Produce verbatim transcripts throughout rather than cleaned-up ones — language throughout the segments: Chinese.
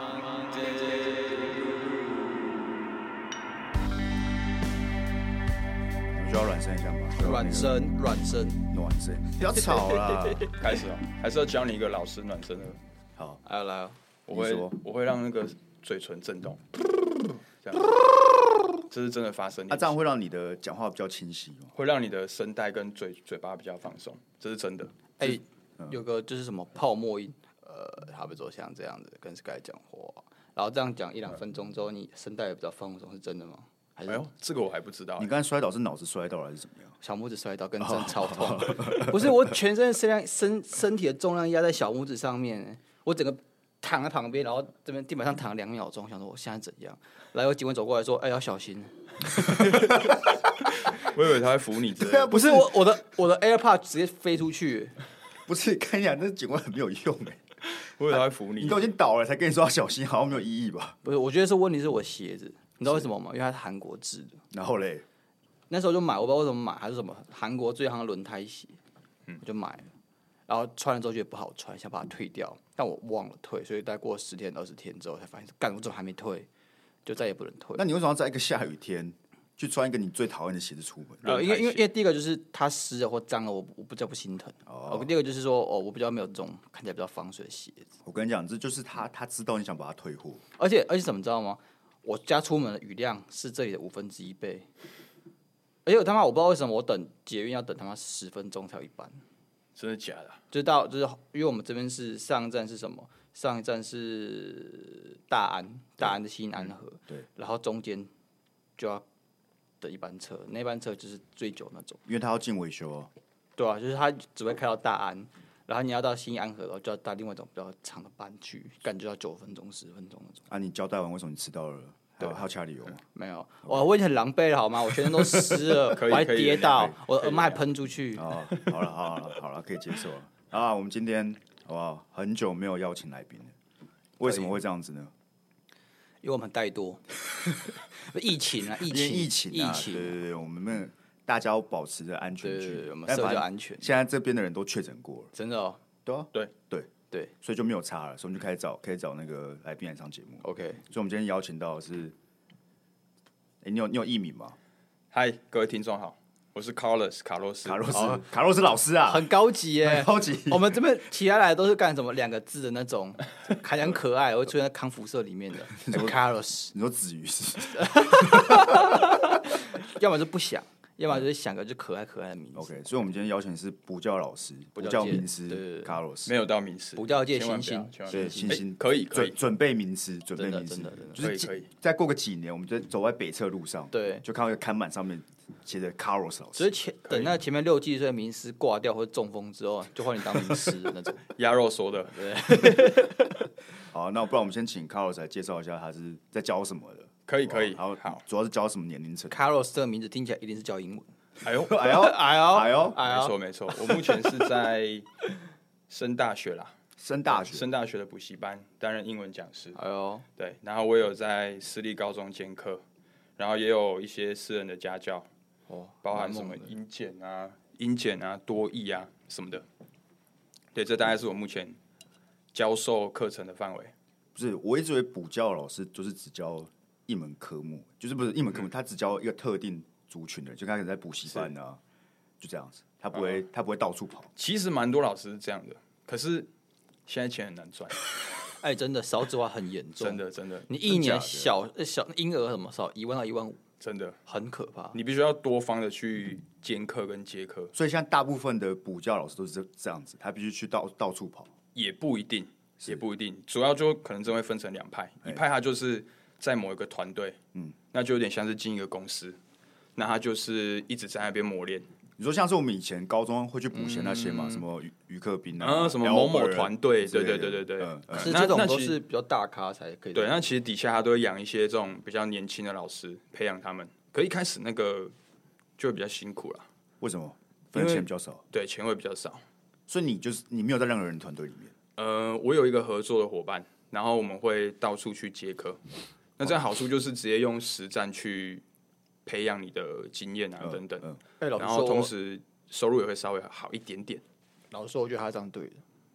我需要软声一下吗？ 软声，软声， 暖声，不要吵啦！ 开始哦，还是要教你一个老师暖身的。 好， 来来， 我会我会让那个嘴唇震动，这样，这是真的发生。 那、啊、这样会让你的讲话比较清晰吗？ 会让你的声带跟嘴嘴巴比较放松，这是真的。 哎、欸嗯，有个就是什么泡沫音，呃，差不多像这样子跟 Sky 讲话，然后这样讲一两分钟之后，你声带也比较放松，是真的吗？还是哎呦，这个我还不知道、欸。 你刚才摔倒是脑子摔倒还是怎么样？ 小拇指摔倒，跟真超痛。不是我全身的身量身身体的重量压在小拇指上面，我整个躺在旁边，然后这边地板上躺了两秒钟，想说我现在怎样？来，有警卫走过来说：“哎、欸，要小心。” 我以为他会扶你之类的。 不是我我的我的 AirPod 直接飞出去。 不是，看一下那警卫很没有用哎。 我以为他会扶你。 你都已经倒了，才跟你说要小心，好像没有意义吧？ 不是，我觉得是问题是我鞋子。你知道为什么吗？因为它是韩国制的。 然后嘞，那时候就买，我不知道为什么买，还是什么韩国最行的轮胎鞋，嗯，我就买了。然后穿了之后觉得不好穿，想把它退掉，但我忘了退，所以大概过十天、二十天之后才发现，干，我怎么还没退？就再也不能退。 那你为什么要在一个下雨天去穿一个你最讨厌的鞋子出门？ 呃，因为因为因为第一个就是它湿了或脏了，我我比较不心疼。哦。第二个就是说，哦，我比较没有这种看起来比较防水的鞋子。 我跟你讲，这就是他他知道你想把它退货， 而且而且怎么知道吗？我家出门的雨量是这里的五分之一倍，而且我他妈我不知道为什么我等捷运要等他妈十分钟才有一班， 真的假的？ 就是到就是因为我们这边是上一站是什么？上一站是大安，大安的新安河， 对， 然后中间就要等一班车，那班车就是最久那种， 因为他要进维修啊， 对啊，就是他只会开到大安。然后你要到新安河，然后就要搭另外一种比较长的班去，感觉要九分钟、十分钟那种。 啊，你交代完为什么你迟到了？对，还有其他理由吗？ 没有，我我已经很狼狈了，好吗？我全身都湿了，我还跌倒，我的耳麦还喷出去。 哦，好了，好了，好了，可以接受了。啊，我们今天好不好？很久没有邀请来宾了，为什么会这样子呢？ 因为我们很怠惰，疫情啊，疫情， 疫情， 疫情， 对对对，我们大家要保持着安全距离， 我们社交安全。 现在这边的人都确诊过了， 真的哦。 对啊， 对对对， 所以就没有差了，所以我们就开始找，可以找那个来宾来上节目。 OK， 所以我们今天邀请到的是，哎、欸，你有你有艺名吗？ 嗨，各位听众好，我是 Carlos 卡洛斯， 卡洛斯，哦、卡洛斯老师啊， 很高级耶， 很高级。 我们这边其他来的都是干什么两个字的那种，还很可爱，会出现在康辐社里面的 Carlos。 你说子瑜是？ 要么就不想。要不然就是想个就可爱可爱的名字。 OK， 所以我们今天邀请的是补教老师、补教名师卡洛斯， 没有到名师， 补教界新星， 对新星可以可以准备名师，准备名师， 就是可以。 再过个几年，我们就走在北侧路上， 对， 就看到一个看板上面写着卡洛斯老师。 所以前等那前面六七岁的名师挂掉或者中风之后，就换你当名师的那种。 鸭肉说的， 对。 好，那不然我们先请卡洛斯来介绍一下他是在教什么的。 可以可以， 好，好，主要是教什么年龄层 ？Carlos 这个名字听起来一定是教英文。 哎呦， 哎呦， 哎呦， 哎呦， 没错没错，我目前是在升大学啦， 升大学， 升大学的补习班担任英文讲师。 哎呦， 对，然后我有在私立高中兼课，然后也有一些私人的家教，哦，包含什么英检啊、英检啊、多益啊什么的。对，这大概是我目前教授课程的范围。 不是，我一直以为补教老师就是只教一门科目，就是不是一门科目，嗯、他只教一个特定族群的人，就开始在补习班啊，就这样子，他不会、嗯、他不会到处跑。 其实蛮多老师是这样的，可是现在钱很难赚。 哎，真的少子化很严重， 真的真的， 你一年小小婴儿什么少一万到一万五， 真的很可怕。 你必须要多方的去兼课跟接课， 所以现在大部分的补教老师都是这样子，他必须去到到处跑， 也不一定。也不一定，主要就可能真会分成两派，一派他就是在某一个团队，嗯，那就有点像是进一个公司，那他就是一直在那边磨练。 你说像是我们以前高中会去补习那些嘛，嗯、什么余克斌啊， 啊，什么某某团队，对对对对对， 嗯可是这种都是比较大咖才可以。 对，那其实底下他都会养一些这种比较年轻的老师，培养他们。可一开始那个就会比较辛苦了。 为什么？分钱比较少。 对，钱会比较少。 所以你就是你没有在任何人团队里面。 呃，我有一个合作的伙伴，然后我们会到处去接课。那这样好处就是直接用实战去培养你的经验啊，嗯、等等。嗯嗯、 然后同时收入也会稍微好一点点。 老实说，我觉得他这样对的。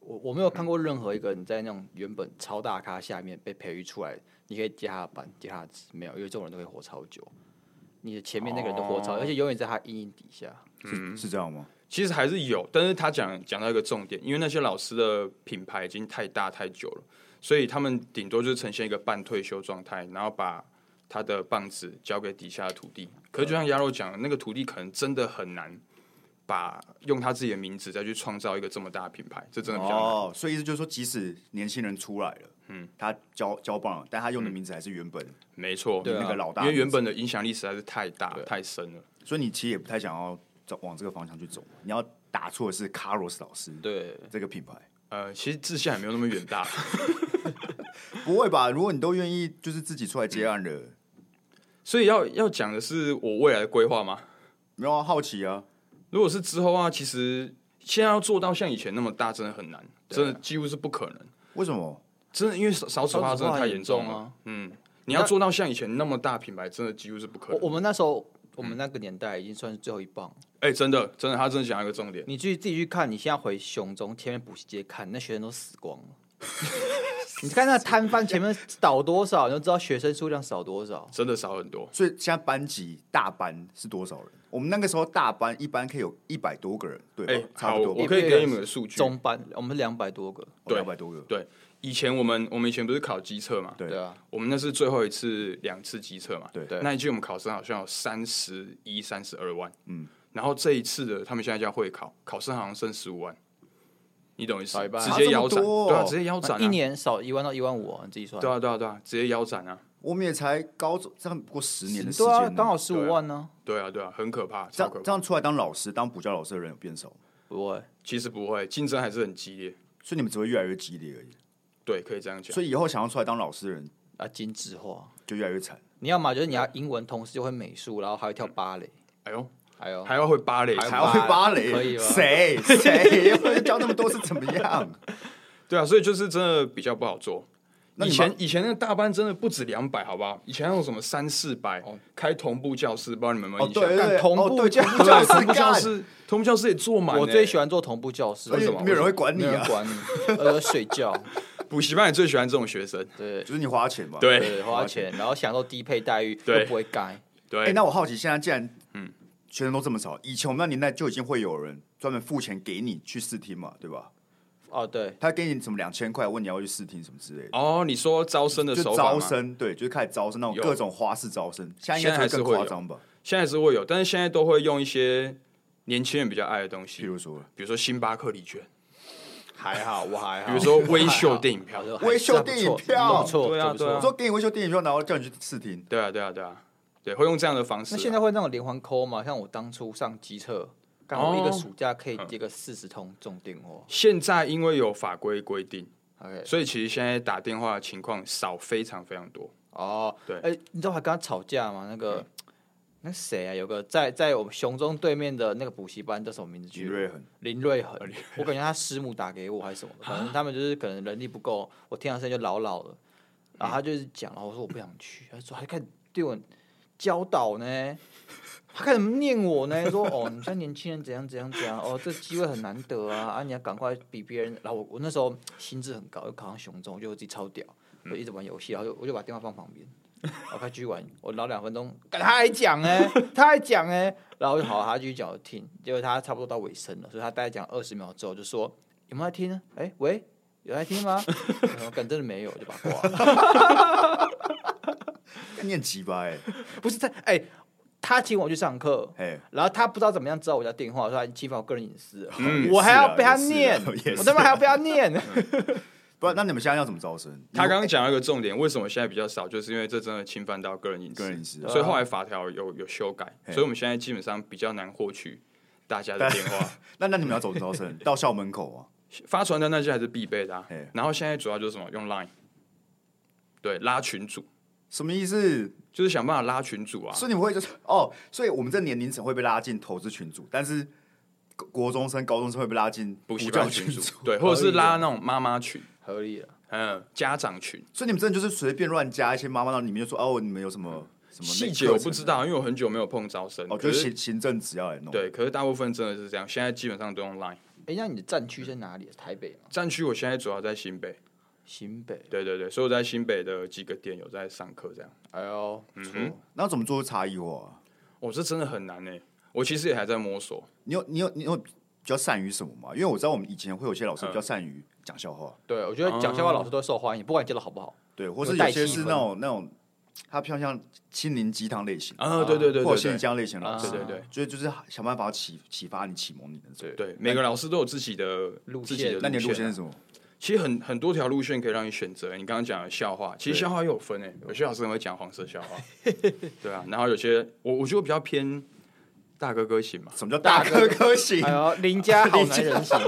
我我没有看过任何一个人在那种原本超大咖下面被培育出来，你可以接他的班，接他的职，没有，因为这种人都可以活超久。你的前面那个人都活超久， 哦、 而且永远在他阴影底下。 嗯，是这样吗？ 其实还是有，但是他讲讲到一个重点，因为那些老师的品牌已经太大太久了，所以他们顶多就是呈现一个半退休状态，然后把他的棒子交给底下的徒弟。可是就像鸭肉讲的，那个徒弟可能真的很难把用他自己的名字再去创造一个这么大的品牌，这真的比较难。 哦，所以意思就是说，即使年轻人出来了，嗯，他交交棒了，但他用的名字还是原本， 没错， 对、啊、那个老大， 因为原本的影响力实在是太大太深了， 所以你其实也不太想要往这个方向去走，你要打出的是 Carlos 老师对这个品牌。 呃，其实志向也没有那么远大， 不会吧？如果你都愿意，就是自己出来接案的，嗯、 所以要要讲的是我未来的规划吗？ 没有啊，好奇啊。 如果是之后啊，其实现在要做到像以前那么大，真的很难，真的几乎是不可能。 为什么？ 真的因为少子化真的太严重了。 啊、 嗯，你要做到像以前那么大品牌，真的几乎是不可能。 我, 我们那时候。我们那个年代已经算是最后一棒。 哎、欸，真的，真的，他真的讲一个重点。 你去自己去看，你现在回雄中前面补习街看，那学生都死光了。你看那摊贩前面倒多少，你就知道学生数量少多少。 真的少很多。 所以现在班级大班是多少人？我们那个时候大班一般可以有一百多个人，对吧？欸、差不多。 我可以给你们的数据。 中班我们两百多个， 对， 两百多个。 对。以前我们我们以前不是考基测嘛？ 对啊， 我们那是最后一次两次基测嘛？ 对对。 那一届我们考生好像有三十一、三十二万，嗯，然后这一次的他们现在叫会考，考生好像剩十五万，你懂意思？直接腰斩， 哦、 对啊，直接腰斩、啊， 一年少一万到一万五、啊，你自己算。 对啊，对啊，对啊，直接腰斩啊！ 我们也才高中，这样不过十年的时间， 对啊，刚好十五万呢、 啊。对啊，对啊，很可怕， 这样这样出来当老师、当补教老师的人有变少吗？ 不会， 其实不会，竞争还是很激烈， 所以你们只会越来越激烈而已。 对，可以这样讲。 所以以后想要出来当老师的人啊，精致化就越来越惨。 你要嘛就是你要英文，同时就会美术，然后还会跳芭蕾。 哎呦， 哎呦， 还要会芭蕾， 还要会芭蕾， 可以吗？ 谁谁教那么多是怎么样？ 对啊，所以就是真的比较不好做。以前以前那个大班真的不止两百，好不好？以前那种什么三四百，哦、开同步教室，不知道你们有没有印象？ 哦、对对对同步教室， 对，同步教室，同步教室也坐满。 我最喜欢做同步教室， 为什么？没有人会管你啊， 管你，呃，睡觉。 补习班也最喜欢这种学生， 对， 就是你花钱嘛， 对， 对花钱，然后享受低配待遇，又不会改。 对， 哎、欸，那我好奇，现在既然嗯学生都这么少，以前我们那年代就已经会有人专门付钱给你去试听嘛，对吧？ 哦，对， 他给你什么两千块，问你要去试听什么之类的。 哦，你说招生的手法就招生，对，就是开始招生那种各种花式招生，现在应该还是更夸张吧？ 现在还是会有，但是现在都会用一些年轻人比较爱的东西， 比如说， 比如说星巴克礼券。 还好，我还好。 比如说微秀电影票， 微秀电影票， 不错， 对啊，对啊。 我说给你微秀电影票，然后叫你去试听。 对啊，对啊，对啊，对，会用这样的方式。 那现在会那种连环call吗？像我当初上机测，刚好一个暑假可以接个四十通这种电话。 现在因为有法规规定 ，OK， 所以其实现在打电话的情况少非常非常多。 哦， 对， 哎，你知道我还跟他吵架吗？那个。那谁啊？有个在在我们雄中对面的那个补习班叫什么名字？ 林瑞恒。 林瑞恒，我感觉他师母打给我还是什么的，可能他们就是可能人力不够，我听到声音就老老了。然后他就是讲，然后我说我不想去，他说还开始对我教导呢，他开始念我呢，说哦，你像年轻人怎样怎样怎样，哦，这机会很难得啊，啊，你要赶快比别人。然后我我那时候心智很高，又考上雄中，我觉得我自己超屌，我一直玩游戏，然后就我就把电话放旁边。我开继续玩，我聊两分钟，他还讲哎、欸，他还讲哎、欸，然后就好，他继续讲我听，结果他差不多到尾声了，所以他大概讲二十秒之后就说有没有在听呢？哎、欸，喂，有在听吗？我感真的没有，就把它挂了。 你很鸡巴哎， 不是在哎、欸，他请我去上课，然后他不知道怎么样知道我家电话，说他侵犯我个人隐私，嗯、我还要被他念，我他妈还要被他念。 不，那你们现在要怎么招生？ 他刚刚讲了一个重点，为什么现在比较少，就是因为这真的侵犯到个人隐私， 个人隐私， 所以后来法条有有修改，所以我们现在基本上比较难获取大家的电话。 那那你们要怎么招生？到校门口啊？ 发传单那些还是必备的、啊，然后现在主要就是什么？用 Line， 对，拉群组。 什么意思？ 就是想办法拉群组啊。 所以你们会就是哦，所以我们这年龄层会被拉进投资群组，但是国中生、高中生会被拉进补习班群组，对，或者是拉那种妈妈群。 合理了， 嗯，家长群， 所以你们真的就是随便乱加一些妈妈，然后里面就说哦，你们有什么什么细节我不知道，因为我很久没有碰招生， 哦，就是行行政只要来弄。 对，可是大部分真的是这样，现在基本上都用 Line。 哎，那你的战区在哪里？台北吗？ 战区我现在主要在新北。 新北。 对对对，所以我在新北的几个店有在上课，这样。 哎呦，不错。 那怎么做差异化？ 哦，这真的很难呢。我其实也还在摸索。 你有你有你有比较善于什么吗？因为我知道我们以前会有些老师比较善于讲笑话。 对，我觉得讲笑话老师都受欢迎，不管你教的好不好。 对，或是有些是那种那种。他偏向心灵鸡汤类型啊，对对对， 或者心灵鸡汤类型的老师， 对对对， 所以就是想办法启启发你、启蒙你的。 对对，每个老师都有自己的路线， 那你的路线是什么？ 其实很很多条路线可以让你选择。你刚刚讲的笑话，其实笑话又有分诶，有些老师很会讲黄色笑话，对啊，然后有些我我觉得比较偏大哥哥型嘛。 什么叫大哥哥型？ 哎呦，邻家好男人型。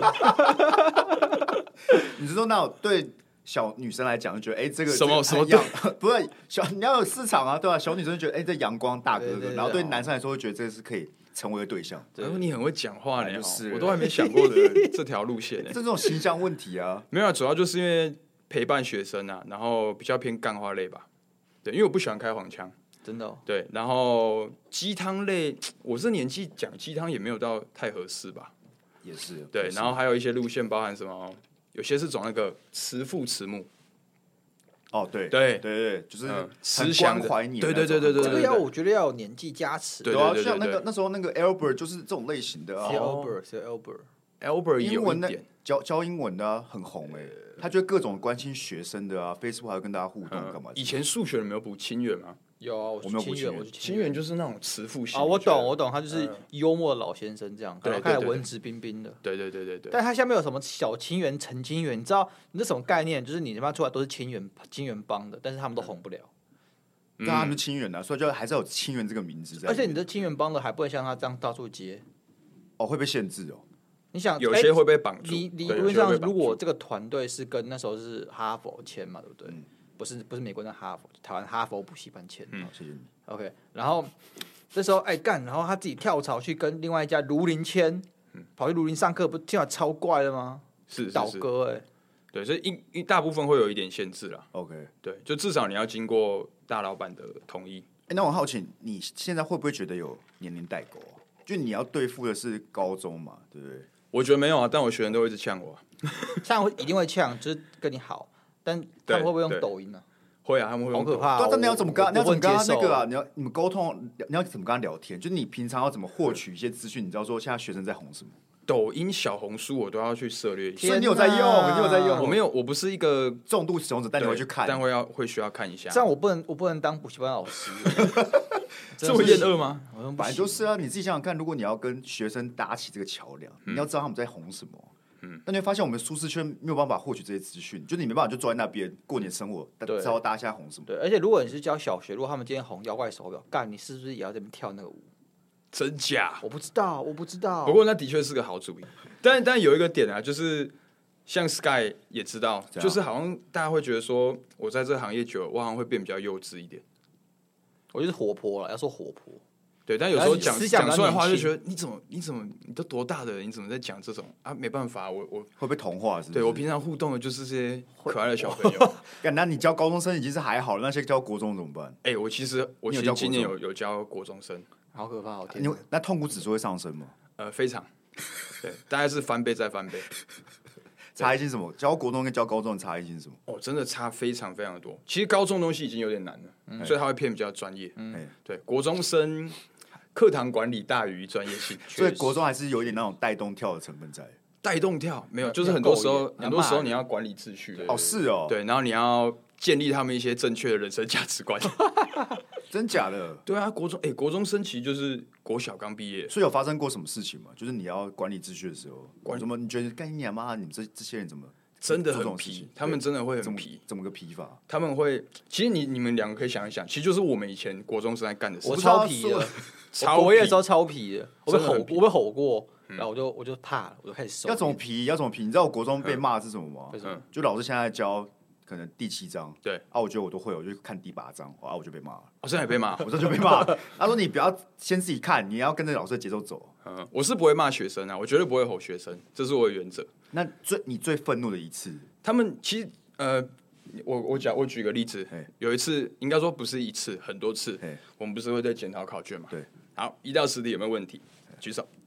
你是说那种对？小女生来讲就觉得，哎、欸，这个什么什么样不是小，你要有市场啊，对吧、啊？小女生就觉得，哎、欸，这阳光大哥哥，然后对男生来说会觉得这个是可以成为的对象。 然后你很会讲话呢， 就是我都还没想过的这条路线呢。 这种形象问题啊， 没有、啊，主要就是因为陪伴学生啊，然后比较偏干话类吧。对，因为我不喜欢开黄腔， 真的、哦。 对，然后鸡汤类，我这年纪讲鸡汤也没有到太合适吧。 也是。 对，然后还有一些路线包含什么，有些是走那个慈父慈母。 哦，对对对对，就是慈祥关怀你， 对对对对对， 这个要我觉得要有年纪加持， 对啊，像那个那时候那个 Albert 就是这种类型的啊 ，Albert 是 Albert，Albert 有一点教教英文的很红哎，他就各种关心学生的啊 ，Facebook 还要跟大家互动干嘛？ 以前数学有没有补清源吗？ 有啊，我没有补清源， 清源就是那种慈父型啊，我懂我懂，他就是幽默的老先生这样， 对， 看起来文质彬彬的， 对对对对对。 但他下面有什么小清源、陈清源，你知道你这什么概念？就是你他妈出来都是清源清源帮的，但是他们都红不了。 但他们是清源啊，所以就还是有清源这个名字在。 而且你的清源帮的还不能像他这样到处接， 哦，会被限制哦。 你想有些会被绑住。 理理论上，如果这个团队是跟那时候是哈佛签嘛，对不对？嗯、不是不是美国的哈佛，台湾哈佛补习班签。 嗯，谢谢你。 OK， 然后这时候哎干，然后他自己跳槽去跟另外一家卢林签，嗯、跑去卢林上课，不听起来超怪的吗？ 是倒戈哎、欸， 对，所以一一大部分会有一点限制啦。 OK， 对，就至少你要经过大老板的同意。 哎、欸，那我好奇，你现在会不会觉得有年龄代沟？就你要对付的是高中嘛，对不对？ 我觉得没有啊，但我学生都会一直呛我、啊， 呛一定会呛，就是跟你好，但他们会不会用抖音呢、啊？ 会啊，他们会用抖音。 好可怕、哦！ 但你要怎么跟你要怎么跟他那个啊？你要要你们沟通，你要怎么跟他聊天？就是你平常要怎么获取一些资讯？你知道说现在学生在红什么？ 抖音、小红书我都要去涉猎一下。 所以你有在用，你有在用。 我没有，我不是一个重度使用者，但你会去看， 但会要会需要看一下。 这样我不能，我不能当补习班老师。 这么厌恶吗？ 本来就是啊，你自己想想看，如果你要跟学生搭起这个桥梁， 嗯、 你要知道他们在红什么。嗯，但你会发现我们舒适圈没有办法获取这些资讯，就是你没办法就坐在那边过年生活，知道大家现在红什么。 对，而且如果你是教小学，如果他们今天红妖怪手表，干，你是不是也要在那边跳那个舞？ 真假？ 我不知道，我不知道。 不过那的确是个好主意，但但有一个点啊，就是像 Sky 也知道，就是好像大家会觉得说，我在这个行业久了，我好像会变比较幼稚一点。 我就是活泼了，要说活泼。 对，但有时候讲讲出来的话，就觉得你怎么你怎么你都多大的人，你怎么在讲这种啊？没办法，我我会被同化是不是？ 对我平常互动的就是这些可爱的小朋友。 那你教高中生已经是还好了，那些教国中怎么办？ 哎、欸，我其实我其实今年有有教国中生， 好可怕！我天， 那痛苦指数会上升吗？ 呃，非常，对，大概是翻倍再翻倍。 差异性什么？教国中跟教高中的差异性是什么？ 哦，真的差非常非常多。其实高中东西已经有点难了，嗯、所以他会偏比较专业。嗯，对，国中生课堂管理大于专业性， 所以国中还是有一点那种带动跳的成分在。 带动跳没有，就是很多时候很多时候你要管理秩序的。 哦，是哦， 对，然后你要建立他们一些正确的人生价值观。 真假的？ 对啊，国中哎、欸，国中生其实就是国小刚毕业， 所以有发生过什么事情吗？就是你要管理秩序的时候，管什么？你觉得干你娘妈？你们这这些人怎么真的很皮？他们真的会很皮， 怎么个皮法？ 他们会，其实你你们两个可以想一想，其实就是我们以前国中生在干的事。 我超皮的，我国一的时候超皮的，我被吼，我被吼过，然后我就我就怕了，我就开始收。 要怎么皮？要怎么皮？你知道我国中被骂是什么吗？嗯，就老师现在教。可能第七章， 对啊，我觉得我都会，我就看第八章，啊，我就被骂了。 我现在也被骂， 我这就被骂。他说你不要先自己看，你要跟着老师的节奏走。 嗯，我是不会骂学生啊，我绝对不会吼学生，这是我的原则。 那最你最愤怒的一次， 他们其实呃，我我讲我举个例子，有一次应该说不是一次，很多次，我们不是会在检讨考卷嘛？ 对， 好，一到十题有没有问题？举手。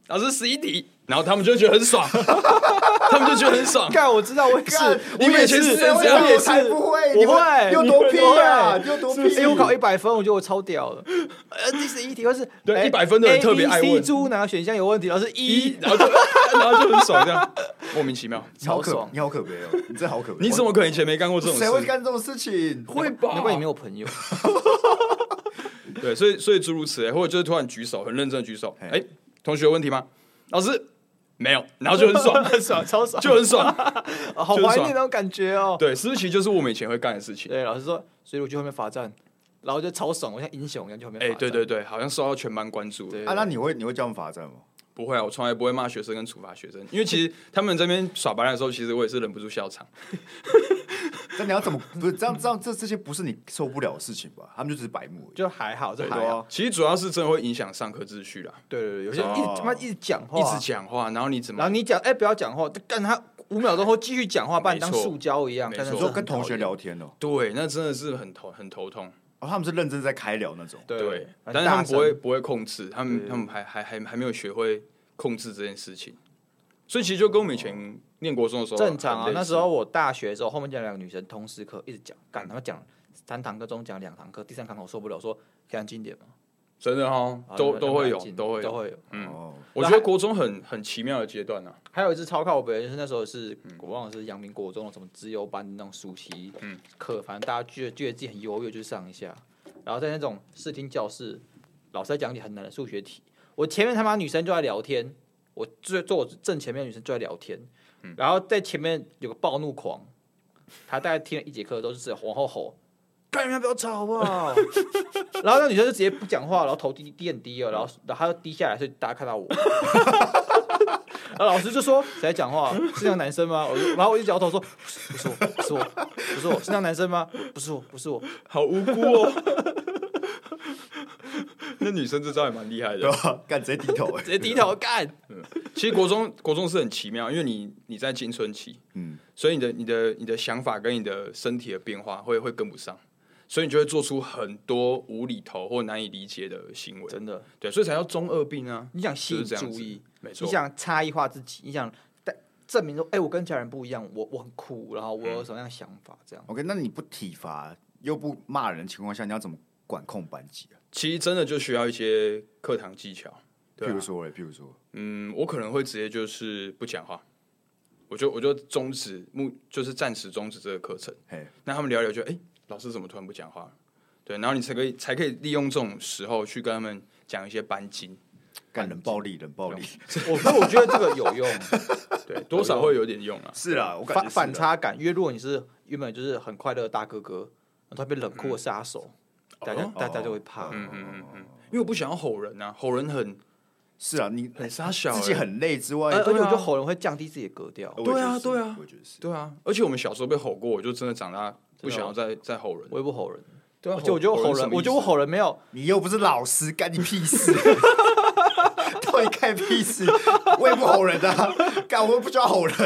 老师十一题，然后他们就觉得很爽，他们就觉得很爽。 干，我知道，我也是， 你们以前是这样， 我也是不会， 我会， 又多屁啊，又多屁！ 哎，我考一百分，我觉得我超屌了。呃，第十一题或是对一百分的人特别爱问 A、B、C 猪哪个选项有问题，老师一， 然后就然后就很爽，这样莫名其妙， 超爽。 你好可悲哦，你真好可悲。 你怎么可能以前没干过这种事？ 谁会干这种事情？ 会吧？ 难怪你没有朋友。 对，所以所以诸如此类，或者就是突然举手，很认真的举手，哎、欸，同学有问题吗？老师没有，然后就很爽， 很爽，超爽， 就很爽， 哦、好怀念那种感觉哦。 对，是不是其实就是我们以前会干的事情？ 对，老师说，所以我去后面罚站，然后就超爽，我像英雄一样去后面罚站。 哎、欸，对对对，好像受到全班关注。 对啊，那你会你会叫他们罚站吗？ 不会啊，我从来不会骂学生跟处罚学生，因为其实他们这边耍白烂的时候，其实我也是忍不住笑场。 那你要怎么不是这样？这样这这些不是你受不了的事情吧？他们就只是白目， 就还好，这还好。 其实主要是真的会影响上课秩序啦。 对对对，有些人一直他妈一直讲话， 一直讲话，然后你怎么？ 然后你讲哎、欸、不要讲话，干他五秒钟后继续讲话，把你当塑胶一样。 没错， 你说跟同学聊天哦。 对，那真的是很头很头痛。 哦，他们是认真在开聊那种。 对，但是他们不会不会控制，他们他们还还还还没有学会控制这件事情。所以其实就跟我们以前念国中的时候正常啊。那时候我大学的时候，后面讲两个女生通识课一直讲，干他们讲三堂课中讲两堂课，第三堂我受不了，说可以安静点嘛。 真的哈，都都会有，都会都会有。 嗯，我觉得国中很很奇妙的阶段啊。 还有一次超靠北，就是那时候是我忘了是阳明国中的什么资优班的那种暑期课，反正大家觉得觉得自己很优越，就上一下。然后在那种视听教室，老师在讲解很难的数学题，我前面他妈女生就在聊天。我坐坐我正前面的女生就在聊天，嗯、然后在前面有个暴怒狂，他大概听了一节课都是往后吼，干你们不要吵好不好？然后那女生就直接不讲话，然后头低低很低了，然后然后她就低下来，所以大家看到我。然后老师就说谁在讲话？是那个男生吗？我然后我就摇头说不是我，不是我，不是我，是那个男生吗？不是我，不是我， 好无辜哦。那女生这招也蛮厉害的， 干直接低头， 直接低头干。 嗯，其实国中国中是很奇妙，因为你你在青春期，嗯，所以你的你的你的想法跟你的身体的变化会会跟不上，所以你就会做出很多无厘头或难以理解的行为。 真的， 对，所以才叫中二病啊。 你想吸引注意， 没错， 你想差异化自己，你想证明说，哎、欸，我跟其他人不一样，我我很酷，然后我有什么样的想法，这样。 OK， 那你不体罚又不骂人的情况下，你要怎么管控班级啊？ 其实真的就需要一些课堂技巧， 譬如说嘞，譬如说， 嗯，我可能会直接就是不讲话，我就我就终止目，就是暂时终止这个课程。那他们聊一聊就，哎、欸，老师怎么突然不讲话？对，然后你才可以才可以利用这种时候去跟他们讲一些班经， 干冷暴力，冷暴力。 我我觉得这个有用， 对，多少会有点用啊。 是啦，我感觉反反差感，因为如果你是原本就是很快乐的大哥哥，然后他变冷酷的杀手。嗯大家、哦、大家就会怕， 嗯嗯嗯嗯，因为我不想要吼人啊，吼人很是啊，你很傻小、欸， 自己很累之外， 而且我觉得吼人会降低自己的格调。 对啊，对啊， 我觉得是， 对啊，而且我们小时候被吼过，我就真的长大不想要再再吼人， 我也不吼人。 对啊， 就我觉得我吼人，我觉得我吼人没有， 你又不是老师，干你屁事，到底干屁事？我也不吼人啊，干我又不需要吼人。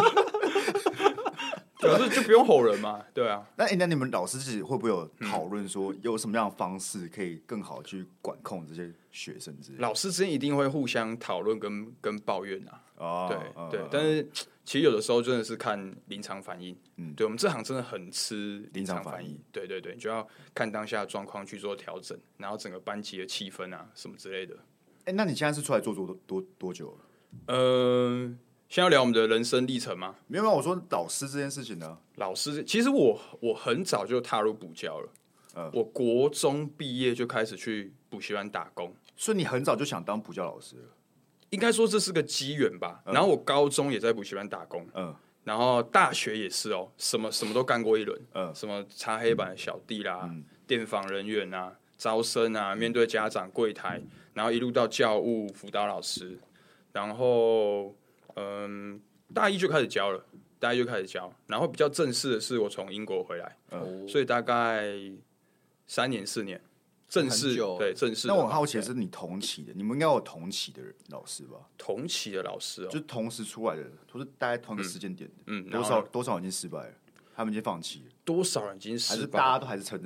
可是就不用吼人嘛，对啊。 那、欸、那你们老师自己会不会有讨论说，有什么样的方式可以更好去管控这些学生之类的？ 老师之间一定会互相讨论跟跟抱怨啊。 哦， 对、 哦、 对、哦，但是其实有的时候真的是看临场反应。嗯，对我们这行真的很吃临场反应。对对对，你就要看当下的状况去做调整，然后整个班级的气氛啊什么之类的。 哎、欸，那你现在是出来做多多多久了？ 呃。先要聊我们的人生历程吗？ 没有，我说老师这件事情呢。 老师，其实我我很早就踏入补教了。嗯、我国中毕业就开始去补习班打工， 所以你很早就想当补教老师了。 应该说这是个机缘吧。嗯、然后我高中也在补习班打工，嗯，然后大学也是哦，什么什么都干过一轮，嗯，什么擦黑板的小弟啦，嗯、电访人员啊，招生啊，面对家长柜台，然后一路到教务辅导老师，然后。嗯，大一就开始教了，大一就开始教，然后比较正式的是我从英国回来，嗯、所以大概三年四年正式对正式。 那我很好奇的是，你同期的，你们应该有同期的老师吧？ 同期的老师哦， 就同时出来的，都是大概同一个时间点的，嗯，多少多少已经失败了，他们已经放弃了， 多少人已经失败了， 还是大家都还是撑在那边？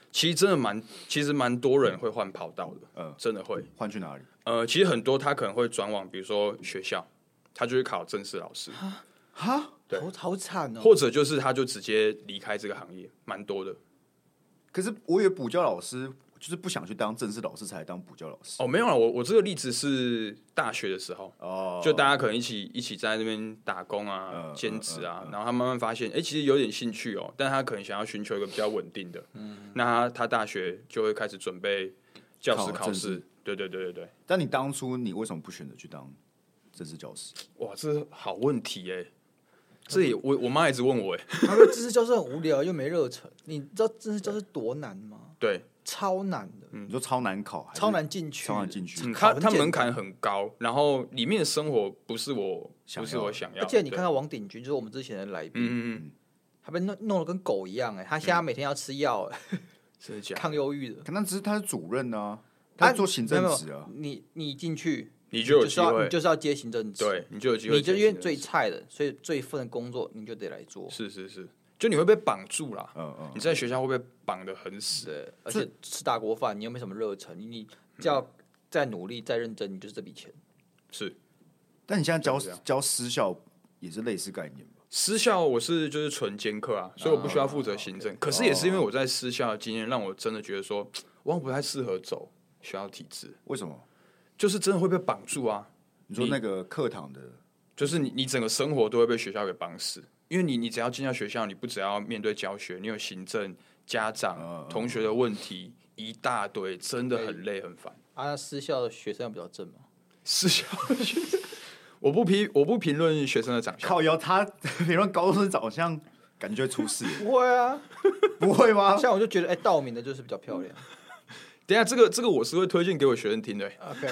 其实真的蛮，其实蛮多人会换跑道的，嗯，真的会换去哪里？ 呃，其实很多他可能会转往，比如说学校，他就会考正式老师， 哈， 对， 好好惨哦。 或者就是他就直接离开这个行业，蛮多的。 可是我以为补教老师就是不想去当正式老师才来当补教老师。 哦，没有了，我我这个例子是大学的时候， 哦， 就大家可能一起一起在那边打工啊、 嗯兼职啊， 嗯嗯然后他慢慢发现，哎、欸，其实有点兴趣哦，但他可能想要寻求一个比较稳定的，嗯，那他他大学就会开始准备教师考试，对对对对对。 但你当初你为什么不选择去当正式教师？ 哇，这是好问题哎、欸，这也我我妈一直问我哎、 欸，他说正式教师很无聊又没热忱，你知道正式教师多难吗？ 对。 超难的， 嗯，你说超难考， 超难进去， 超难进去。 嗯，它它门槛很高，然后里面的生活不是我不是我想要。 而且你看到王鼎钧，就是我们之前的来宾，嗯嗯，他被弄弄得跟狗一样哎，他现在每天要吃药哎， 真的假的？ 抗忧郁的。 可能只是他是主任啊，他做行政职啊。 你你进去， 你就有机会， 你就是要接行政职， 对，你就有机会。 你就因为最菜的，所以最份的工作你就得来做。 是是是。就你会被绑住啦， 嗯嗯， 你在学校会被绑得很死， 对，而且吃大锅饭，你又没什么热忱，你只要再努力、再认真，你就是这笔钱。 是， 但你现在教教私校也是类似概念吧？ 私校我是就是纯兼课啊，所以我不需要负责行政。可是也是因为我在私校的经验，让我真的觉得说，我好像不太适合走学校体制。 为什么？ 就是真的会被绑住啊！ 你说那个课堂的， 就是你你整个生活都会被学校给绑死。因为你，你只要进到学校，你不只要面对教学，你有行政、家长、嗯、同学的问题一大堆，真的很累很烦。 啊，私校的学生比较正吗？ 私校的学生，我不评我不评论学生的长相。 靠腰，他评论高中生长相，感觉就会出事。 不会啊， 不会吗？ 像我就觉得，哎、欸，道明的就是比较漂亮。 等一下，这个这个我是会推荐给我学生听的、欸。 OK，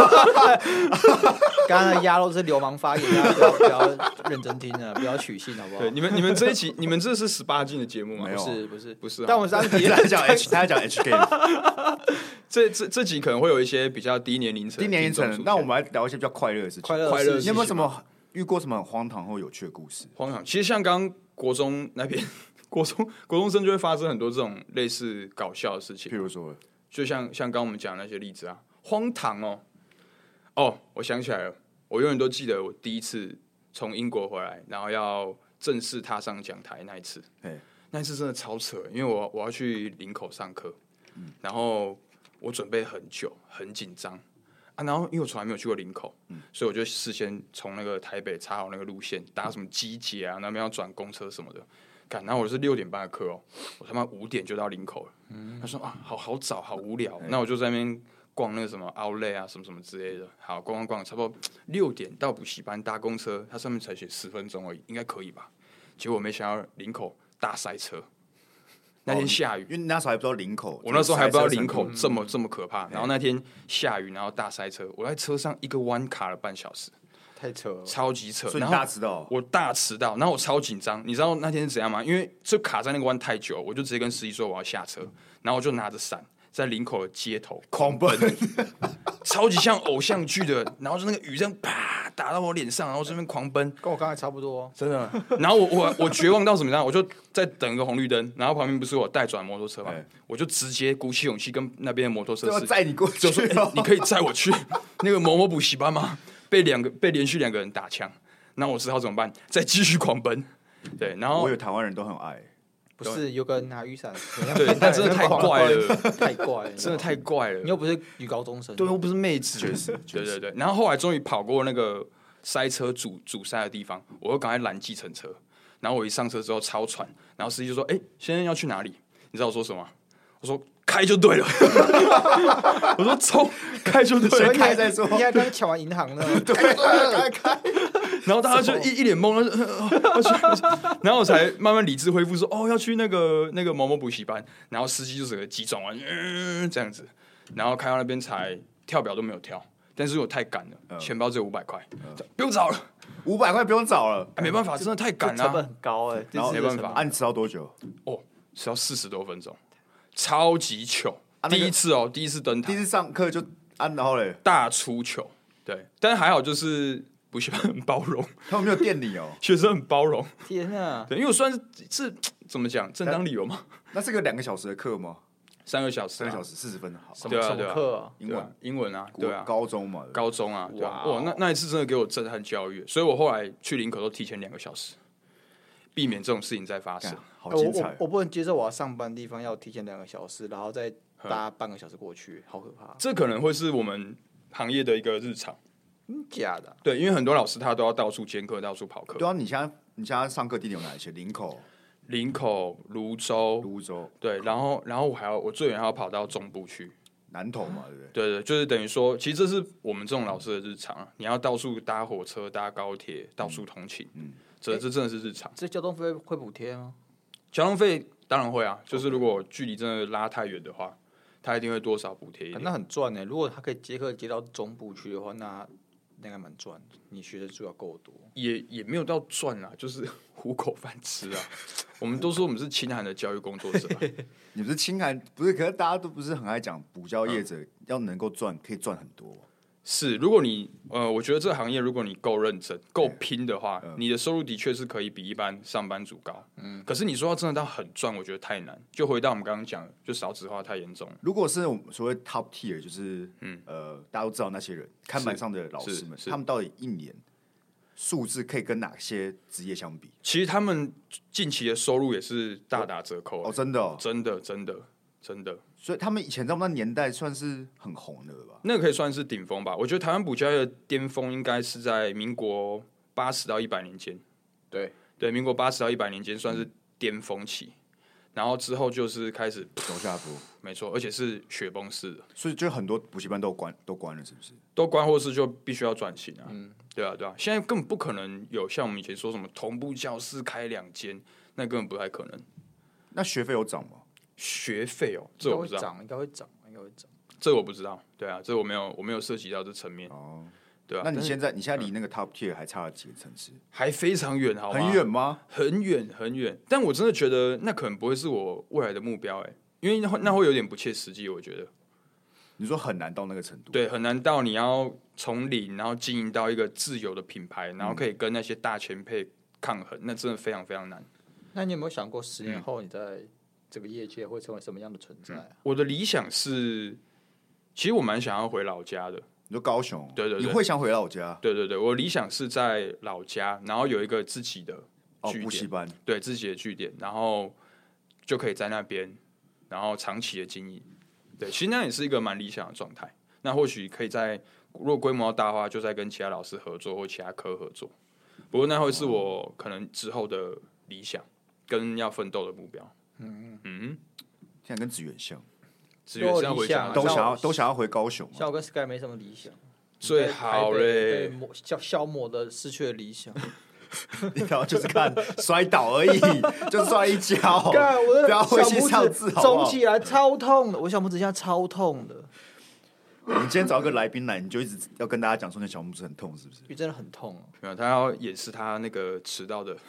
刚刚的鸭肉是流氓发言，大家不要不要认真听啊，不要取信好不好？ 对，你们你们这一期，你们这是十八禁的节目吗？ 没有， 不是不是不是。 但我上集他在讲 H， 他在讲 H K。 这这这集可能会有一些比较低年龄层， 低年龄层。那我们来聊一些比较快乐的事情。 快乐快乐， 你有没有什么遇过什么很荒唐或有趣的故事？ 荒唐，其实像刚刚国中那边，国中国中生就会发生很多这种类似搞笑的事情， 譬如说。 就像像刚我们讲的那些例子啊，荒唐哦，哦，我想起来了，我永远都记得我第一次从英国回来，然后要正式踏上讲台那一次，那一次真的超扯，因为我我要去林口上课，嗯、然后我准备很久，很紧张啊，然后因为我从来没有去过林口，嗯、所以我就事先从那个台北查好那个路线，搭什么机捷啊，那边要转公车什么的。然后我是六点半的课哦，我他妈五点就到林口了。嗯、他说啊，好好早，好无聊。那我就在那边逛那个什么 Outlet 啊，什么什么之类的。好，逛逛逛，差不多六点到补习班搭公车，它上面才写十分钟而已，应该可以吧？结果没想到林口大塞车，那天下雨， 哦、因为那时候还不知道林口， 我那时候还不知道林口这么、嗯、这么可怕。然后那天下雨，然后大塞车，我在车上一个弯卡了半小时。 太扯了， 超级扯！ 所以你大迟到， 我大迟到，然后我超紧张。你知道那天是怎样吗？因为就卡在那个弯太久，我就直接跟司机说我要下车，然后我就拿着伞在林口的街头狂奔， 超级像偶像剧的。然后就那个雨这样啪打到我脸上，然后这边狂奔， 跟我刚才差不多、哦， 真的。然后我我我绝望到什么样？我就在等一个红绿灯，然后旁边不是我带转摩托车嘛，我就直接鼓起勇气跟那边的摩托车司机载你过去， 就说、欸：“你可以载我去那个某某补习班吗？”被两个被连续两个人打枪，那我只好怎么办？再继续狂奔。对，然后我以为台湾人都很爱， 不是有个人拿雨伞， 对，但真的太怪了， 太怪了， 真的太怪了。 你又不是女高中生， 对，又不是妹子， 确实， 对对对。然后后来终于跑过那个塞车阻阻塞的地方，我又赶快拦计程车。然后我一上车之后超喘，然后司机就说：“哎、欸，先生要去哪里？”你知道我说什么？我说。开就对了，我说冲，开就对了， 先开再说。 你还刚抢完银行呢， 对，开开。 然后大家就一一脸懵了，然后我才慢慢理智恢复，说哦要去那个那个某某补习班，然后司机就整个急转弯，嗯这样子，然后开到那边才跳表都没有跳，但是我太赶了，嗯、钱包只有五百块，嗯、不用找了， 五百块不用找了， 哎、没办法，真的太赶了、啊， 成本很高哎、欸， 然后没办法， 按、啊、迟到多久？ 哦，迟到四十多分钟。超级糗、啊那個，第一次哦，第一次登台， 第一次上课就按，然后嘞， 大出糗，对，但是还好就是补习班很包容， 他们没有电你哦， 学生很包容， 天啊， 对，因为我算是是怎么讲正当理由嘛， 那是个两个小时的课吗？ 三个小时、啊， 三个小时四十分，好， 什么什么课啊？ 英文、 啊、英文啊，对啊， 高中嘛， 高中啊，对啊，哇， 哇那那一次真的给我震撼教育，所以我后来去林口都提前两个小时，避免这种事情再发生。 好精彩、 我我！我不能接受我要上班的地方要提前两个小时，然后再搭半个小时过去，好可怕。 这可能会是我们行业的一个日常。 嗯，假的、啊？ 对，因为很多老师他都要到处兼课，到处跑课。 对啊，你现在你现在上课地点有哪一些？林口、 林口、泸州、 泸州， 对，然后然后我还要我最远还要跑到中部去。 南投嘛，对不对？ 对对，就是等于说，其实这是我们这种老师的日常啊。你要到处搭火车、搭高铁，到处通勤，嗯，这这真的是日常。 这交通费会补贴吗？ 交通费当然会啊，就是如果距离真的拉太远的话，他一定会多少补贴一点。 那很赚呢、如果他可以接课接到中部去的话，那那应该蛮赚的。你学的数要够多， 也也没有到赚啊，就是糊口饭吃啊。我们都说我们是清寒的教育工作者、啊， 你不是清寒，不是？可是大家都不是很爱讲补教业者、嗯、要能够赚，可以赚很多。 是，如果你呃，我觉得这个行业如果你够认真、够拼的话，嗯、你的收入的确是可以比一般上班族高。嗯，可是你说要真的到很赚，我觉得太难。就回到我们刚刚讲的，就少子化太严重了。 如果是我们所谓 top tier， 就是嗯呃，大家都知道那些人，看板上的老师们，他们到底一年数字可以跟哪些职业相比？ 其实他们近期的收入也是大打折扣、欸、 哦，真的、哦， 真的，真的，真的。 所以他们以前在我们那年代算是很红的了吧？ 那个可以算是顶峰吧。我觉得台湾补教业的巅峰应该是在民国八十到一百年间。 对对，民国八十到一百年间算是巅峰期，然后之后就是开始走下坡。 没错，而且是雪崩式的。 所以就很多补习班都关都关了，是不是？ 都关，或是就必须要转型啊。嗯，对啊，对啊。现在根本不可能有像我们以前说什么同步教室开两间，那根本不太可能。 那学费有涨吗？ 学费哦，这我不知道， 应该会涨，应该会涨。 这我不知道，对啊，这我没有，我没有涉及到这层面。哦，对啊。 那你现在，你现在离那个 top tier 还差了几个城市？ 还非常远，好吗？ 很远吗？ 很远，很远。但我真的觉得那可能不会是我未来的目标，哎，因为那会有点不切实际，我觉得。 你说很难到那个程度？ 对，很难到你要从零，然后经营到一个自有的品牌，然后可以跟那些大前辈抗衡，那真的非常非常难。 那你有没有想过，十年后你在这个业界会成为什么样的存在、啊嗯？ 我的理想是，其实我蛮想要回老家的。 你说高雄？ 对对对， 你会想回老家？ 对对对，我理想是在老家，然后有一个自己的据点， 补习班， 对自己的据点，然后就可以在那边，然后长期的经营。对，其实那也是一个蛮理想的状态。那或许可以在如果规模要大的话，就在跟其他老师合作或其他科合作。不过那会是我可能之后的理想跟要奋斗的目标。嗯嗯， 现在跟子源像， 子源像回家都想要都想要回高雄。 像我跟 Sky 没什么理想， 最好嘞， 消消磨的失去了理想。 你然后就是看摔倒而已，就摔一跤。 干，我的小拇指肿起来超痛的，我小拇指现在超痛的。 我们今天找一个来宾来，你就一直要跟大家讲说你小拇指很痛，是不是？ 因为真的很痛、啊。 没有，他要掩饰他那个迟到的。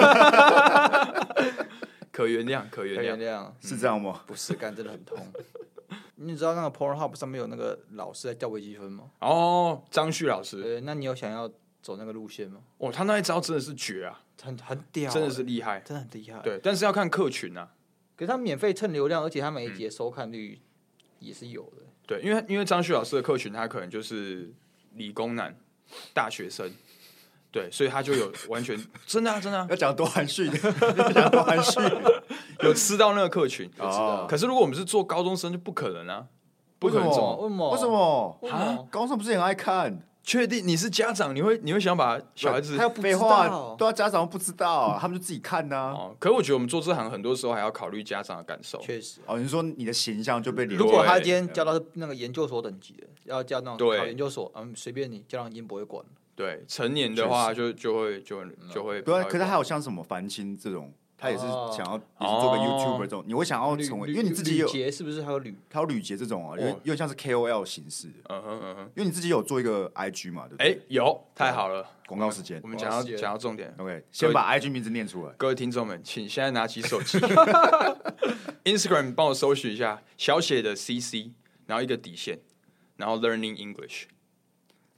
可原谅，可原谅， 可原谅， 是这样吗？ 不是，干真的很痛。你知道那个 Pornhub 上面有那个老师在掉微积分吗？ 哦，张旭老师。 对，那你有想要走那个路线吗？ 哦，他那一招真的是绝啊， 很很屌、欸， 真的是厉害， 真的很厉害。 对，但是要看客群啊。 可是他免费蹭流量，而且他每一集的收看率也是有的。 对，因为因为张旭老师的客群，他可能就是理工男、大学生。对，所以他就有完全真的、啊、真的、啊、 要讲多含蓄，要讲多含蓄， 有吃到那个客群。 哦、 可是如果我们是做高中生，就不可能啊，不可能做。 为什么？ 为什么？ 啊， 高中生不是也很爱看？ 确定你是家长，你会你会想把小孩子？ 他不废话，对啊，家长不知道，他们就自己看呐、啊。 哦，可是我觉得我们做这行很多时候还要考虑家长的感受。 确实。 哦，你说你的形象就被如果他今天教到是那个研究所等级的，要教那种考研究所，嗯，随便你，家长已经不会管了。 对，成年的话就就会就就会。 对，可是还有像什么繁星这种，他也是想要也是做个 YouTuber 这种，你会想要成为，因为你自己有吕杰是不是还有吕？ 他有吕杰这种啊，有有点像是 K O L 形式。 嗯哼嗯哼， 因为你自己有做一个 I G 嘛，对不对？ 哎，有，太好了， 广告时间， 我们讲到讲到重点。 OK， 先把 I G 名字念出来。 各位听众们，请现在拿起手机，Instagram 帮我搜寻一下小写的 C C， 然后一个底线，然后 Learning English。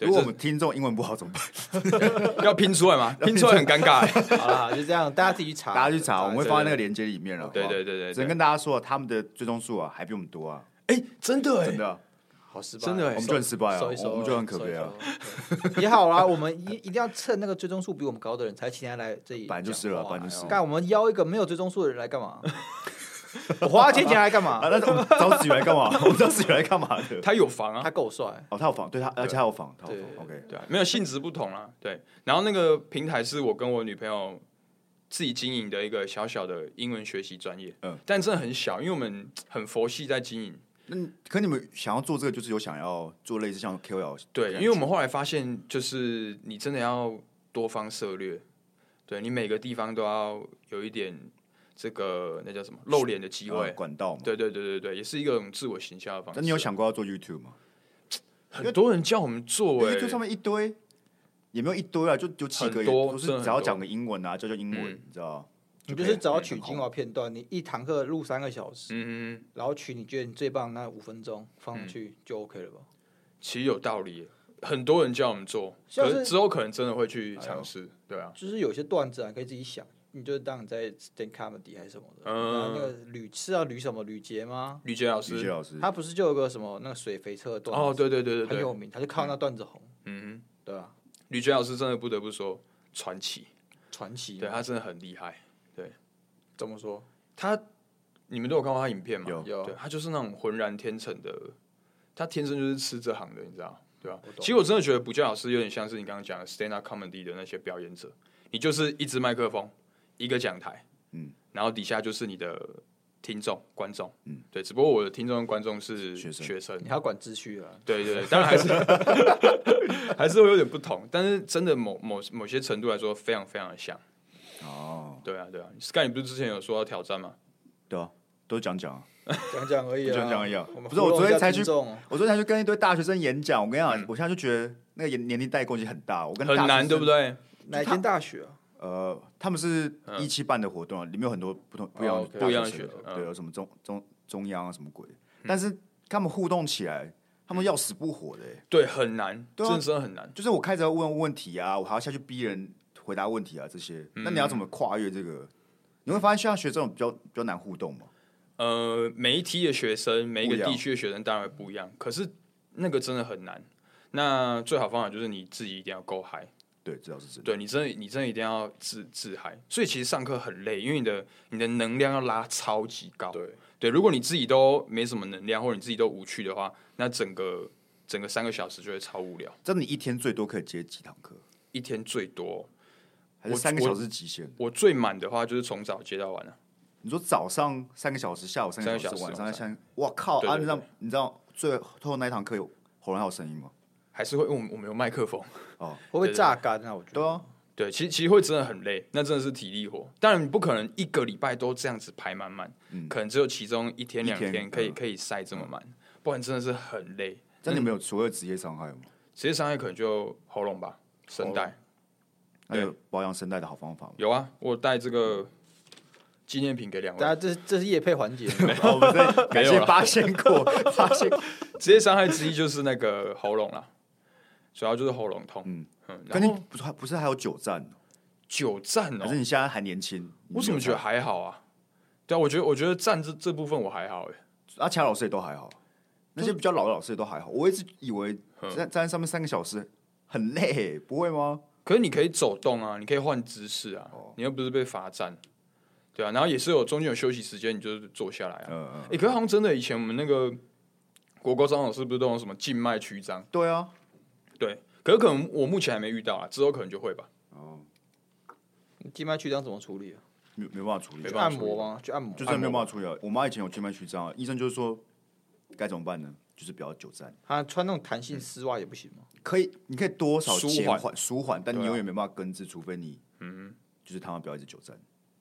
如果我们听众英文不好怎么办？ 要拼出来吗？拼出来很尴尬。 好啦，就这样，大家自己去查， 大家去查，我们会放在那个链接里面了。 对对对对， 只能跟大家说，他们的追踪数啊，还比我们多啊。 哎，真的哎， 真的。 好失败， 真的， 我们就很失败啊， 收一收我们就很可悲啊。 也好啦，我们一一定要趁那个追踪数比我们高的人才请他来这里。 本来就是了，本来就是。 干，我们邀一个没有追踪数的人来干嘛？我花钱请他来干嘛？ 啊，那我们找子瑜来干嘛？我们找子瑜来干嘛的？ 他有房啊， 他够帅哦，他有房，对他，而且他有房，他有房 ，OK， 对啊，没有性质不同啦，对。然后那个平台是我跟我女朋友自己经营的一个小小的英文学习专业，嗯，但真的很小，因为我们很佛系在经营。 那可你们想要做这个，就是有想要做类似像 K O L 对，因为我们后来发现，就是你真的要多方涉略，对你每个地方都要有一点这个那叫什么露脸的机会、 呃、管道嘛。 对对对对对，也是一个自我行销的方式。 那你有想过要做 YouTube 吗？ 很多人叫我们做、欸， YouTube 上面一堆，也没有一堆啊，就就几个，都是只要讲个英文啊，教教英文，嗯、你知道。 你就是只要取精华片段，你一堂课录三个小时， 嗯嗯， 然后取你觉得你最棒那五分钟放上去、嗯、就 OK 了吧？ 其实有道理，很多人叫我们做，可是之后可能真的会去尝试，对啊。 就是有些段子啊，可以自己想，你就当你在 stand comedy 还是什么的。嗯，那个吕是要吕什么吕杰吗？ 吕杰老师， 吕杰老师， 他不是就有个什么那个水肥车的段子？ 哦，对对对对对， 很有名，他就靠那段子红。 嗯哼， 对啊， 吕杰老师真的不得不说传奇， 传奇， 对他真的很厉害。 怎么说？ 他你们都有看过他影片吗？ 有， 有。 对，他就是那种浑然天成的，他天生就是吃这行的，你知道对吧？其实我真的觉得补教老师有点像是你刚刚讲的 stand up comedy 的那些表演者，你就是一支麦克风，一个讲台，嗯，然后底下就是你的听众、观众，嗯，对。只不过我的听众跟观众是学生，学生你还要管秩序啊？ 对对对，当然还是还是会有点不同，但是真的某某某些程度来说，非常非常的像。哦，对啊，对啊 ，Sky， 你不是之前有说要挑战吗？ 对啊，都讲讲啊， 讲讲而已啊， 讲讲而已啊。不是，我昨天才去，我昨天才去跟一堆大学生演讲。我跟你讲，嗯、我现在就觉得那个年龄代沟已经很大。我跟很难，对不对？ 哪间大学啊？ 呃，他们是一期办的活动啊，里面有很多不同不一样的不一样的学生，对，有什么中中中央啊什么鬼，但是他们互动起来，他们要死不活的， 对，很难，真的真的很难。 就是我开始要问问题啊，我还要下去逼人回答问题啊，这些，那你要怎么跨越这个？你会发现现在学这种比较比较难互动吗？ 呃，每一梯的学生，每一个地区的学生当然不一样，可是那个真的很难。那最好方法就是你自己一定要够嗨， 对，这倒是真的。 对你真的你真的一定要自自嗨。所以其实上课很累，因为你的你的能量要拉超级高。 对对，如果你自己都没什么能量，或者你自己都无趣的话，那整个整个三个小时就会超无聊。 真的，你一天最多可以接几堂课？ 一天最多。 还是三个小时极限。 我最满的话就是从早接到晚了。 你说早上三个小时，下午三个小时，晚上三，我靠啊！你知道你知道最后那一堂课有喉咙还有声音吗？ 还是会，因为我们有麦克风哦， 会不会榨干啊？我觉得对啊， 对，其实其实会真的很累，那真的是体力活。当然你不可能一个礼拜都这样子排满满，嗯，可能只有其中一天两天可以可以塞这么满，不然真的是很累。 那你们有所谓职业伤害吗？ 职业伤害可能就喉咙吧，声带。 那有保养声带的好方法吗？ 有啊，我带这个纪念品给两位。 大家这这是业配环节， 我们在感谢八仙过，发现职业伤害之一就是那个喉咙啦，主要就是喉咙痛。 嗯嗯，可你不是不是还有久站？ 久站哦， 可是你现在还年轻， 我怎么觉得还好啊？对啊，我觉得我觉得站这这部分我还好哎， 啊，其他老师也都还好，那些比较老的老师也都还好。我一直以为站站在上面三个小时很累，不会吗？ 可是你可以走动啊，你可以换姿势啊，哦、你又不是被罚站，对啊，然后也是有中间有休息时间，你就是坐下来啊。嗯嗯。哎、欸，可是好像真的以前我们那个国高中老师不是都有什么静脉曲张？ 对啊， 对。可是可能我目前还没遇到啊，之后可能就会吧。哦。 静脉曲张怎么处理啊？ 没没办法处理， 就按摩吗？就按摩， 就真的没有办法处理啊。我妈以前有静脉曲张啊，医生就是说该怎么办呢？就是不要久站。 他穿那种弹性丝袜也不行吗？ 可以，你可以多少减缓舒缓，但你永远没办法根治，除非你嗯，就是他们不要一直久站。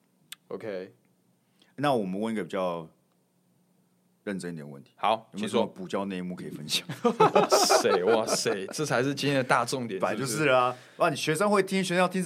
OK， 那我们问一个比较认真一点的问题。 好， 有没有什么补教内幕可以分享？ 哇塞，哇塞，这才是今天的大重点。 本来就是啦，哇，你学生会听，学生要听什么？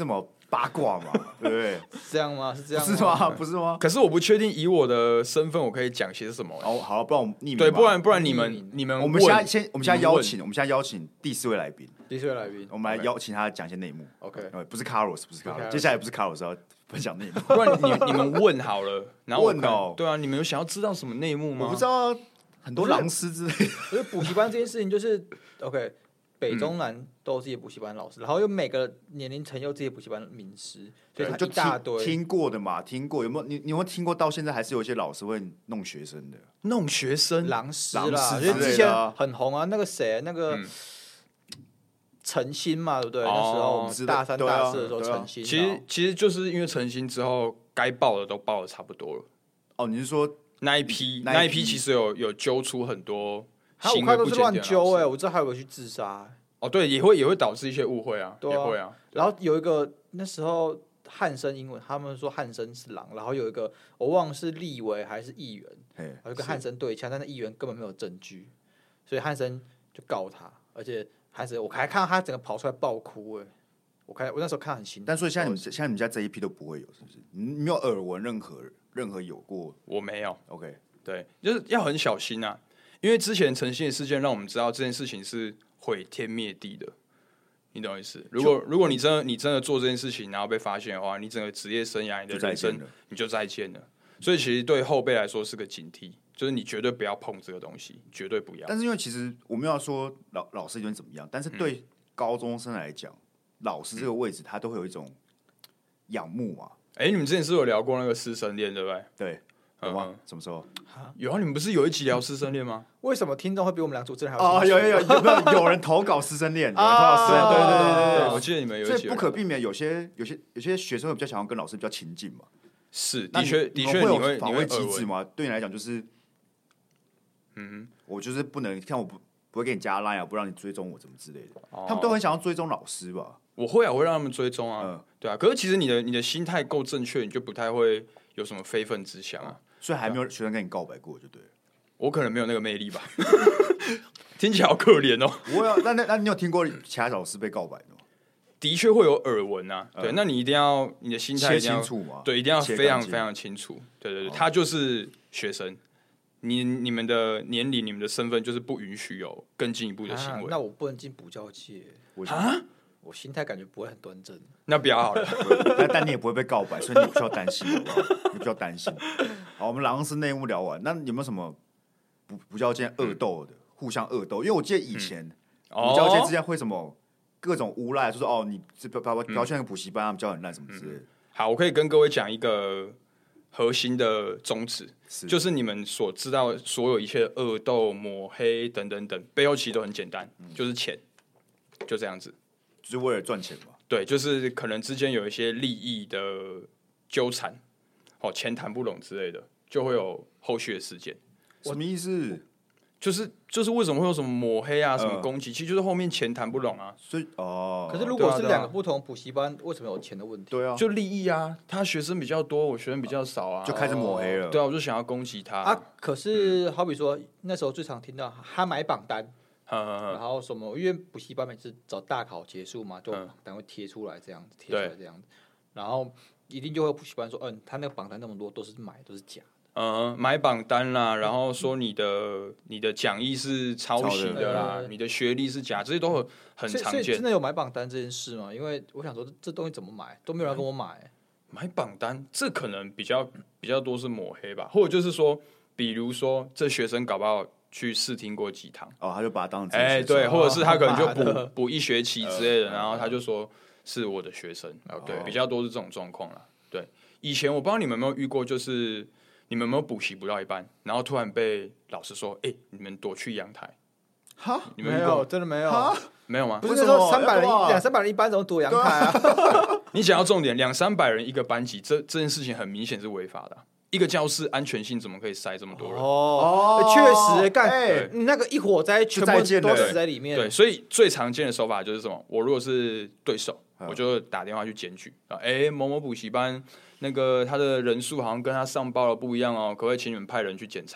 八卦嘛，对不对？ 这样吗？是这样不是吗？不是吗？ 可是我不确定以我的身份，我可以讲些什么、欸。 哦，好，不然我们匿名。 对，不然不然你们你们， 我们现在先，我们现在邀请，我们现在邀请第四位来宾， 第四位来宾， 我们来邀请他讲一些内幕。 OK， 不是 Carlos， 不是 Carlos， 接下来不是 Carlos 要分享内幕。 不然你你们问好了，然后我问哦， 对啊，你们有想要知道什么内幕吗？ 我不知道，很多狼师之类的。 因为补习班这件事情就是 OK。北中南都有自己的补习班老师，然后又每个年龄层又自己的补习班名师，所以他一大堆听过的嘛，听过有没有？你你有没有听过？到现在还是有一些老师会弄学生的， 弄学生狼师啦， 狼就之前很红啊，那个谁，那个陈鑫嘛，对不对？那时候我们大三大四的时候，陈鑫其实其实就是因为陈鑫之后，该报的都报的差不多了。 哦，你是说那一批那一批其实有有揪出很多。 我看都是乱揪哎，我知道还有个去自杀、欸。 哦，对，也会也会导致一些误会啊， 对啊也会啊。 然后有一个那时候汉声英文，他们说汉声是狼，然后有一个我忘了是立委还是议员，然后就跟汉声对呛，但是议员根本没有证据，所以汉声就告他，而且汉声我还看到他整个跑出来爆哭哎、欸，我看我那时候看很心疼。 但所以现在你们现在你们家这一批都不会有，是不是？你没有耳闻任何任何有过？ 我没有。 OK， 对，就是要很小心啊。因为之前陈鑫的事件让我们知道这件事情是毁天灭地的，你懂我意思？如果如果你真的你真的做这件事情，然后被发现的话，你整个职业生涯、你的人生你就再见了。所以其实对后辈来说是个警惕，就是你绝对不要碰这个东西，绝对不要。 但是因为其实我们要说老老师一定怎么样，但是对高中生来讲，老师这个位置他都会有一种仰慕嘛。 哎、欸，你们之前是有聊过那个师生恋，对不对？ 对。有吗？什么时候？ 有啊！你们不是有一集聊师生恋吗？ 为什么听众会比我们俩主持人还要哦？有有有有有人投稿师生恋，有人投稿师生恋，对对对对对， 我记得你们有一集， 所以不可避免，有些有些有些学生会比较想要跟老师比较亲近嘛。 是，的确的确， 你会有防卫机制吗？对你来讲，就是，嗯，我就是不能看我不不会给你加 line 啊，不让你追踪我，怎么之类的。他们都很想要追踪老师吧？ 我会啊，我会让他们追踪啊，对啊。可是其实你的你的心态够正确，你就不太会有什么非分之想啊。 所以还没有学生跟你告白过，就对了。 我可能没有那个魅力吧，听起来好可怜哦。 我有，那那那你有听过其他老师被告白的吗？ 的确会有耳闻啊，对，那你一定要你的心态一定要清楚嘛， 对，一定要非常非常清楚。对对对，他就是学生，你你们的年龄、你们的身份就是不允许有更进一步的行为。 那我不能进补教界啊？ 我心态感觉不会很端正。 那不要好了， 但但你也不会被告白，所以你不需要担心，好不好？你不需要担心。好，我们狼师内幕聊完，那有没有什么补补教界恶斗的，互相恶斗？因为我记得以前补教界之间会什么各种诬赖，就是哦，你不不不要去那个补习班，他们教很烂什么之类的。 好，我可以跟各位讲一个核心的宗旨，就是你们所知道所有一切恶斗、抹黑等等等，背后其实都很简单，就是钱，就这样子。 就是为了赚钱嘛？ 对，就是可能之间有一些利益的纠缠，哦，钱谈不拢之类的，就会有后续的事件。 什么意思？ 就是就是为什么会有什么抹黑啊，什么攻击？其实就是后面钱谈不拢啊。 所以哦， 可是如果是两个不同补习班，为什么有钱的问题？ 对啊， 就利益啊，他学生比较多，我学生比较少啊， 就开始抹黑了。 对啊，我就想要攻击他啊。可是好比说那时候最常听到他买榜单。然后什么？因为补习班每次找大考结束嘛，就榜单会贴出来这样子，贴出来这样子，然后一定就会补习班说，嗯，他那个榜单那么多都是买都是假的， 嗯，买榜单啦，然后说你的你的讲义是抄袭的啦，你的学历是假，这些都很很常见。 真的有买榜单这件事吗？因为我想说这东西怎么买都没有人跟我买。 买榜单这可能比较比较多是抹黑吧，或者就是说，比如说这学生搞不好去试听过几堂哦，他就把他当成哎、欸、对，或者是他可能就补补一学期之类的，然后他就说是我的学生，对，比较多是这种状况啦。对，以前我不知道你们有没有遇过，就是你们有没有补习补到一半，然后突然被老师说，哎、欸，你们躲去阳台。 哈， 你们没有，真的没有， 没有吗？ 不是说三百人两三百人一班怎么躲阳台啊？ 你讲到重点，两三百人一个班级，这这件事情很明显是违法的、啊。一个教室安全性怎么可以塞这么多人？ 哦，确实，干、欸，那个一火灾全部都死在里面。 对，所以最常见的手法就是什么？我如果是对手，我就打电话去检举啊，哎、欸，某某补习班那个他的人数好像跟他上报的不一样哦，可不可以请你们派人去检查？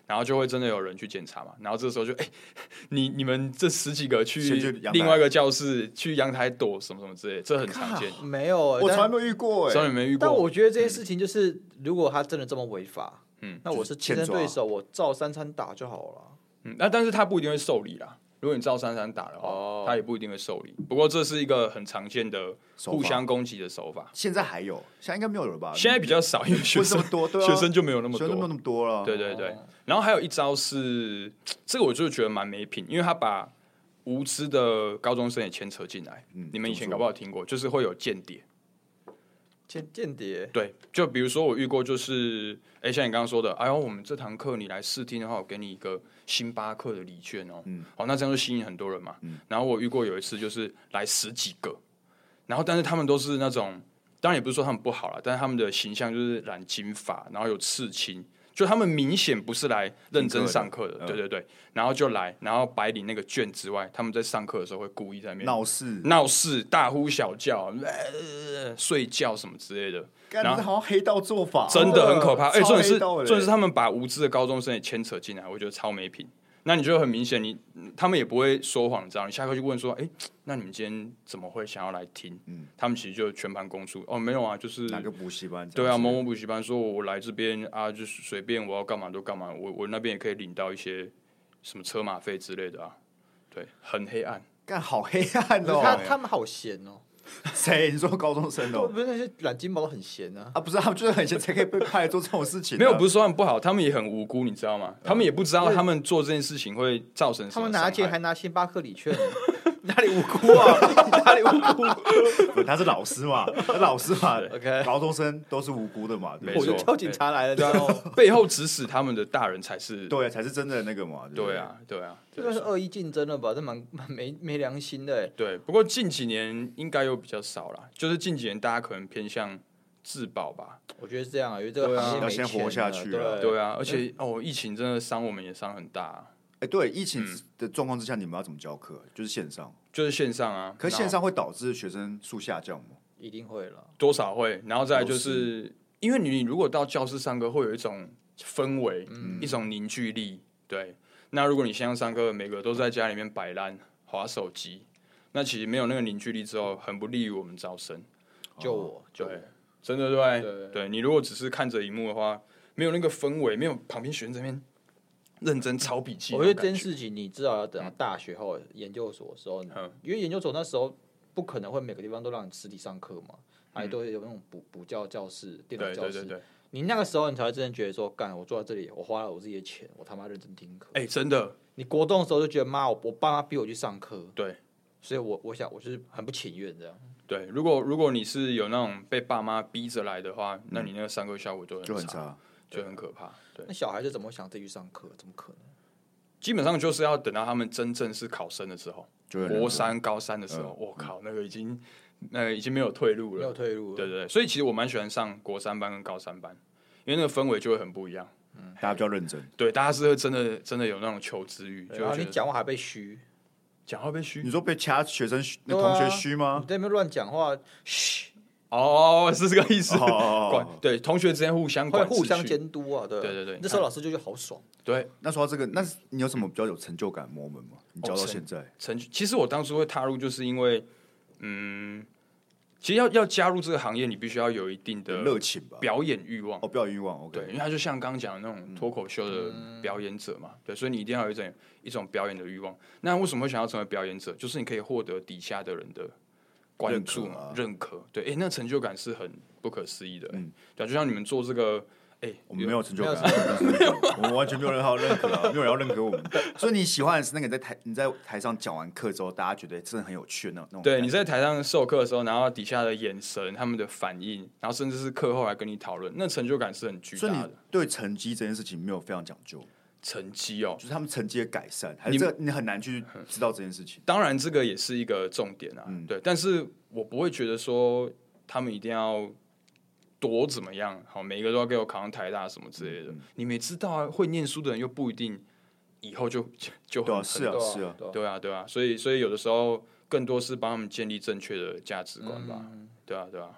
然后就会真的有人去检查嘛，然后这时候就哎、欸，你你们这十几个去另外一个教室去阳台躲什么什么之类的，这很常见。 没有、欸， 我从来没有遇过、欸， 从来没遇过。 但我觉得这件事情就是，嗯、如果他真的这么违法，嗯，那我是竞争对手，我照三餐打就好了。 嗯，那但是他不一定会受理啦。如果你照三三打的话，哦、他也不一定会受理。不过这是一个很常见的互相攻击的手法。 现在还有，现在应该没有了吧？ 现在比较少，因为学生多，对啊、 学生就没有那么多， 学生没有那么多了。 对对对。哦、然后还有一招是，这个我就觉得蛮没品，因为他把无知的高中生也牵扯进来。嗯、你们以前搞不好听过，就是会有间谍。 间间谍？ 对，就比如说我遇过，就是哎、欸，像你刚刚说的，哎呦，我们这堂课你来试听的话，我给你一个星巴克的礼券哦。嗯，好，那这样就吸引很多人嘛。嗯，然后我遇过有一次，就是来十几个，然后但是他们都是那种，当然也不是说他们不好啦，但是他们的形象就是染金发，然后有刺青。就他们明显不是来认真上课的，对对对，然后就来，然后白领那个卷之外，他们在上课的时候会故意在那边闹事、 闹事、大呼小叫、呃、睡觉什么之类的， 然后好像黑道做法， 真的很可怕。哎，重点是， 重点是他们把无知的高中生也牵扯进来，我觉得超没品。那你就很明显，你他们也不会说谎，知道？你下课就问说，哎、欸，那你们今天怎么会想要来听？嗯，他们其实就全盘公出，哦，没有啊，就是哪个补习班？ 对啊，某某补习班说我来这边啊，就是随便我要干嘛都干嘛，我我那边也可以领到一些什么车马费之类的啊，对，很黑暗， 干好黑暗哦， 他他们好闲哦。 谁？你说高中生哦？ 不是那些染金毛都很闲啊！ 啊，不是，他们就是很闲才可以被派来做这种事情、啊。 没有，不是说他们不好，他们也很无辜，你知道吗？他们也不知道他们做这件事情会造成什么。 他们拿钱还拿星巴克礼券，哪里无辜啊？哪里无辜？ 他是老师嘛，他老师嘛 ，OK， 高中生都是无辜的嘛。 我就叫警察来了， 对啊，背后指使他们的大人才是对，才是真的那个嘛。对, 对啊，对啊， 这个是恶意竞争了吧？这蛮没没良心的。 对，不过近几年应该又比较少了，就是近几年大家可能偏向自保吧。 我觉得是这样啊，因为这个行业要先活下去啊。 对啊，而且哦，疫情真的伤我们也伤很大、啊。 哎、欸，对，疫情的状况之下，你们要怎么教课？就是线上， 就是线上啊。 可是线上会导致学生数下降吗？ 一定会了， 多少会。然后再来就是，是因为你如果到教室上课，会有一种氛围，嗯、一种凝聚力。对，那如果你线上上课，每个都在家里面摆烂、滑手机，那其实没有那个凝聚力之后，很不利于我们招生。 就我， 对，真的对，对, 对你如果只是看着荧幕的话，没有那个氛围，没有旁边学生在那边认真抄笔记。 我觉得这件事情，你至少要等到大学后、嗯、研究所的时候，嗯、因为研究所那时候不可能会每个地方都让你实体上课嘛，还、嗯、都有那种补补教教室、电脑教室。对对对对，你那个时候你才会真的觉得说，干，我坐在这里，我花了我自己的钱，我他妈认真听课。 哎、欸，真的， 你国中的时候就觉得妈，我我爸妈逼我去上课， 对， 所以我我想我就是很不情愿这样。 对，如果如果你是有那种被爸妈逼着来的话，那你那个上课效果就很就很差， 就很可怕。对， 那小孩子怎么会想自己去上课？怎么可能？ 基本上就是要等到他们真正是考生的时候，国三、高三的时候，我、嗯、靠，那个已经那个已经没有退路了， 没有退路了。 对对对，所以其实我蛮喜欢上国三班跟高三班，因为那个氛围就会很不一样。 嗯，大家比较认真， 对，大家是真的真的有那种求知欲， 然后你讲话还被虚。 讲话被虚， 你说被其他学生、那同学虚吗？ 你在那边乱讲话，嘘， 哦，是这个意思。 哦， 管对，同学之间互相管， 会互相监督啊，对对对对。 那时候老师就觉得好爽。 对， 那说到这个，那你有什么比较有成就感 moment 吗？你教到现在， 成其实我当初会踏入，就是因为，嗯，其实要要加入这个行业，你必须要有一定的热情吧， 表演欲望。 哦，表演欲望 ，OK。 对，因为他就像刚刚讲的那种脱口秀的表演者嘛，对，所以你一定要有一种一种表演的欲望。那为什么会想要成为表演者？就是你可以获得底下的人的关注嘛、认可。对，哎、欸，那成就感是很不可思议的、欸。嗯，对，就像你们做这个。哎、欸， 我们没有成就感，我们完全没有人要认可、啊，没有人要认可我们。所以你喜欢的是那个你在台你在台上讲完课之后，大家觉得真的很有趣的那种。那种对，你在台上授课的时候，然后底下的眼神、他们的反应，然后甚至是课后来跟你讨论，那成就感是很巨大的。 所以你对成绩这件事情没有非常讲究。 成绩哦， 就是他们成绩的改善，还是这你很难去知道这件事情。 当然，这个也是一个重点啊，嗯、对。但是我不会觉得说他们一定要。多怎么样？好，每一个都要给我考上台大什么之类的。嗯、你们也知道啊，会念书的人又不一定以后就就就很、 啊、是啊是啊， 对啊对啊。所以所以有的时候更多是帮他们建立正确的价值观吧。 嗯、 对啊对啊。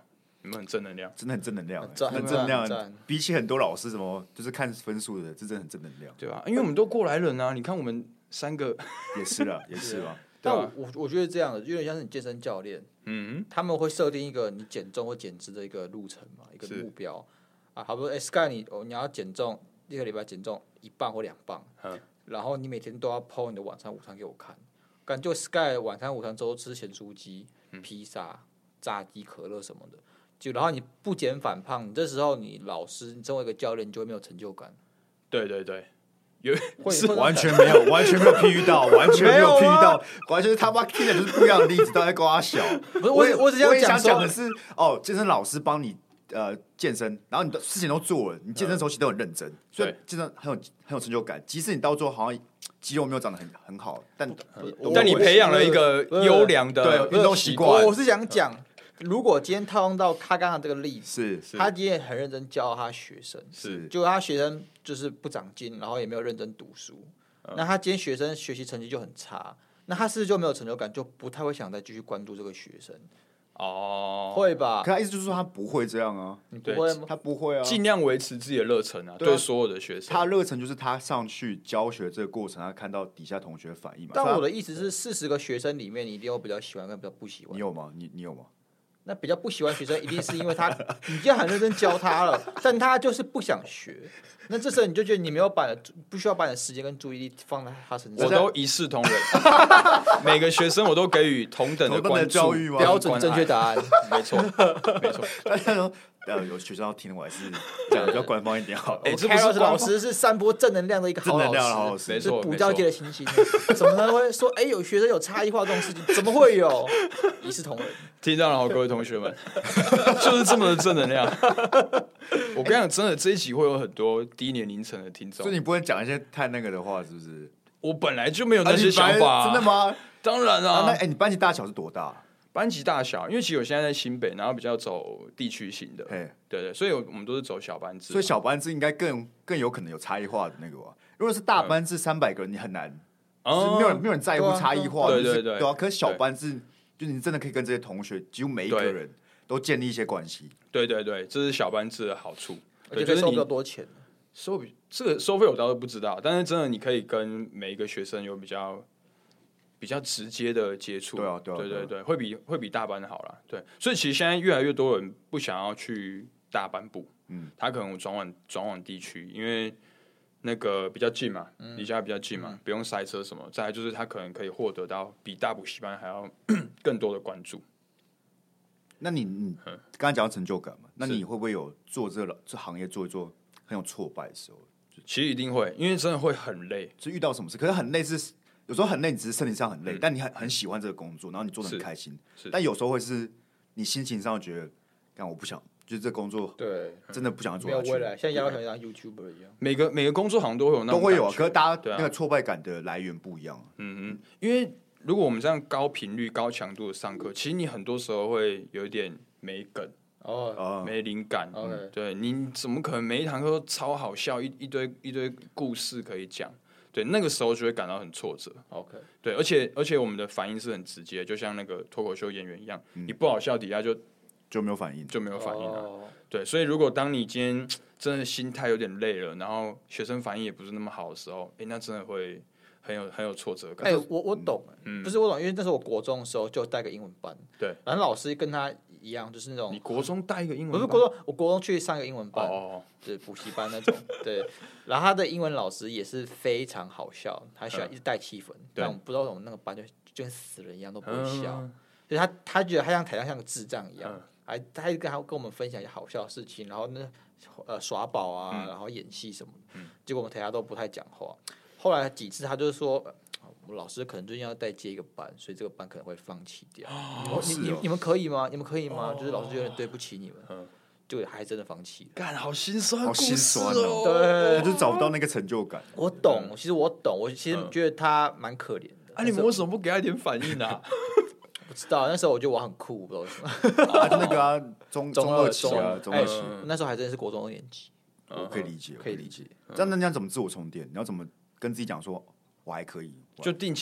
你们很正能量， 真的很正能量， 很很正能量赞。 比起很多老师什么就是看分数的，这真的很正能量， 对吧？因为我们都过来人啊，你看我们三个也是啦，也是吧。 但我我我觉得这样的有点像是你健身教练， 嗯， 他们会设定一个你减重或减脂的一个路程嘛，一个目标啊，好比说，哎、欸、，Sky 你哦你要减重，一个礼拜减重一磅或两磅，嗯，然后你每天都要 po 你的晚餐午餐给我看，感觉 Sky 晚餐午餐都吃咸酥鸡、披萨、炸鸡、可乐什么的，就然后你不减反胖，你这时候你老师，你身为一个教练，你就会没有成就感。 对对对。有是完全没有，完全没有譬喻到，完全没有譬喻到，完全是他妈听的就是不一样的例子，都在跟他小。 不是我，我只想讲讲的是，哦，健身老师帮你呃健身，然后你的事情都做了，你健身时候其实都很认真，所以健身很有很有成就感。即使你到最后好像肌肉没有长得很很好，但但你培养了一个优良的运动习惯。 我是想讲。如果今天套用到他刚刚这个例子， 是他今天很认真教他学生， 是， 结果他学生就是不长进，然后也没有认真读书，嗯、那他今天学生学习成绩就很差，那他是不是就没有成就感，就不太会想再继续关注这个学生？ 哦， 会吧？ 可他意思就是说他不会这样啊， 你不会吗？ 他不会啊， 尽量维持自己的热忱啊，对, 对所有的学生， 他热忱就是他上去教学这个过程，他看到底下同学的反应嘛。 但我的意思是，四十个学生里面，你一定有比较喜欢跟比较不喜欢。 你有吗？你你有吗？ 那比较不喜欢学生，一定是因为他你已经很认真教他了，但他就是不想学。那这时候你就觉得你没有把不需要把你的时间跟注意力放在他身上。 我都一视同仁，每个学生我都给予同等的关注， 教育吗？ 标准正确答案， 没错，没错。 大家说，呃，有学生要听，我还是讲比较官方一点好。 哎、欸，这不是老师是散播正能量的一个好老师， 没错， 是补教界的星星。怎么能会说，哎、欸，有学生有差异化这种事情？怎么会有？一视同仁。 听到了好，各位同学们，就是这么的正能量。我跟你讲，真的这一集会有很多低年龄层的听众， 所以你不会讲一些太那个的话，是不是？ 我本来就没有那些想法、啊啊，真的吗？ 当然啊。 啊那哎、欸，你班级大小是多大？ 班级大小，因为其实我现在在新北，然后比较走地区型的，对对，所以我们都是走小班制， 所以小班制应该更更有可能有差异化的那个吧。如果是大班制三百个人，你很难，哦、没有人没有人在乎差异化， 对对对， 对啊。可是小班制，就你真的可以跟这些同学，几乎每一个人都建立一些关系。 对对对，这是小班制的好处， 而且可以收比较多钱。 收比这个收费我倒是不知道，但是真的你可以跟每一个学生有比较。比较直接的接触， 对啊，对啊， 对对对，会比会比大班好啦。对，所以其实现在越来越多人不想要去大班部，嗯，他可能转往转往地区，因为那个比较近嘛，离家比较近嘛，嗯、不用塞车什么。再来就是他可能可以获得到比大补习班还要更多的关注。 那你你刚才讲到成就感嘛，那你会不会有做这个这行业做一做很有挫败的时候？ 其实一定会，因为真的会很累， 就遇到什么事，可是很累是。有时候很累，你只是身体上很累，嗯、但你很很喜欢这个工作，然后你做得很开心。但有时候会是你心情上觉得，干我不想，就是这工作对真的不想做下去。 没有未来，像姚想当 YouTuber 一样。 每个每个工作好像都会有那种都会有啊，可是大家那个挫败感的来源不一样。 嗯嗯，因为如果我们这样高频率、高强度的上课，其实你很多时候会有一点没梗。哦，没灵感。嗯、对，你怎么可能每一堂课都超好笑，一一堆一堆故事可以讲？对，那个时候就会感到很挫折。 OK， 对，而且而且我们的反应是很直接，就像那个脱口秀演员一样，嗯、你不好笑，底下就就没有反应， 就没有反应了。 Oh. 对，所以如果当你今天真的心态有点累了，然后学生反应也不是那么好的时候，哎，那真的会很有很有挫折感。 哎、欸，我我懂，嗯、不是我懂，因为那时候我国中的时候就带个英文班， 对， 然后老师跟他一样，就是那种你国中带一个英文班， 不是国中，我国中去上一个英文班， 哦， 就是补习班那种，对。然后他的英文老师也是非常好笑，他喜欢一直带气氛，嗯、但我不知道为什么那个班就就跟死人一样都不会笑，嗯、所以他他觉得他像台上像个智障一样，嗯、还他一跟他跟我们分享一些好笑的事情，然后那呃耍宝啊，嗯、然后演戏什么的，嗯、结果我们台下都不太讲话。后来几次他就是说。我老师可能最近要再接一个班，所以这个班可能会放弃掉。 哦、 你你你们可以吗？你们可以吗？哦、就是老师有点对不起你们，嗯、就还真的放弃了。 干，好心酸， 好心酸哦。 对， 他就找不到那个成就感。 我懂，其实我懂，我其实觉得他蛮可怜的。 嗯、啊，你们为什么不给他一点反应啊？ 不知道，那时候我觉得我很酷，不知道为什么。 啊，就那个啊，中中二期啊，中二期、 欸。那时候还真的是国中二年级， 我可以理解， 可以理解。 这样那你要怎么自我充电？你要怎么跟自己讲说？我还可以， 就定期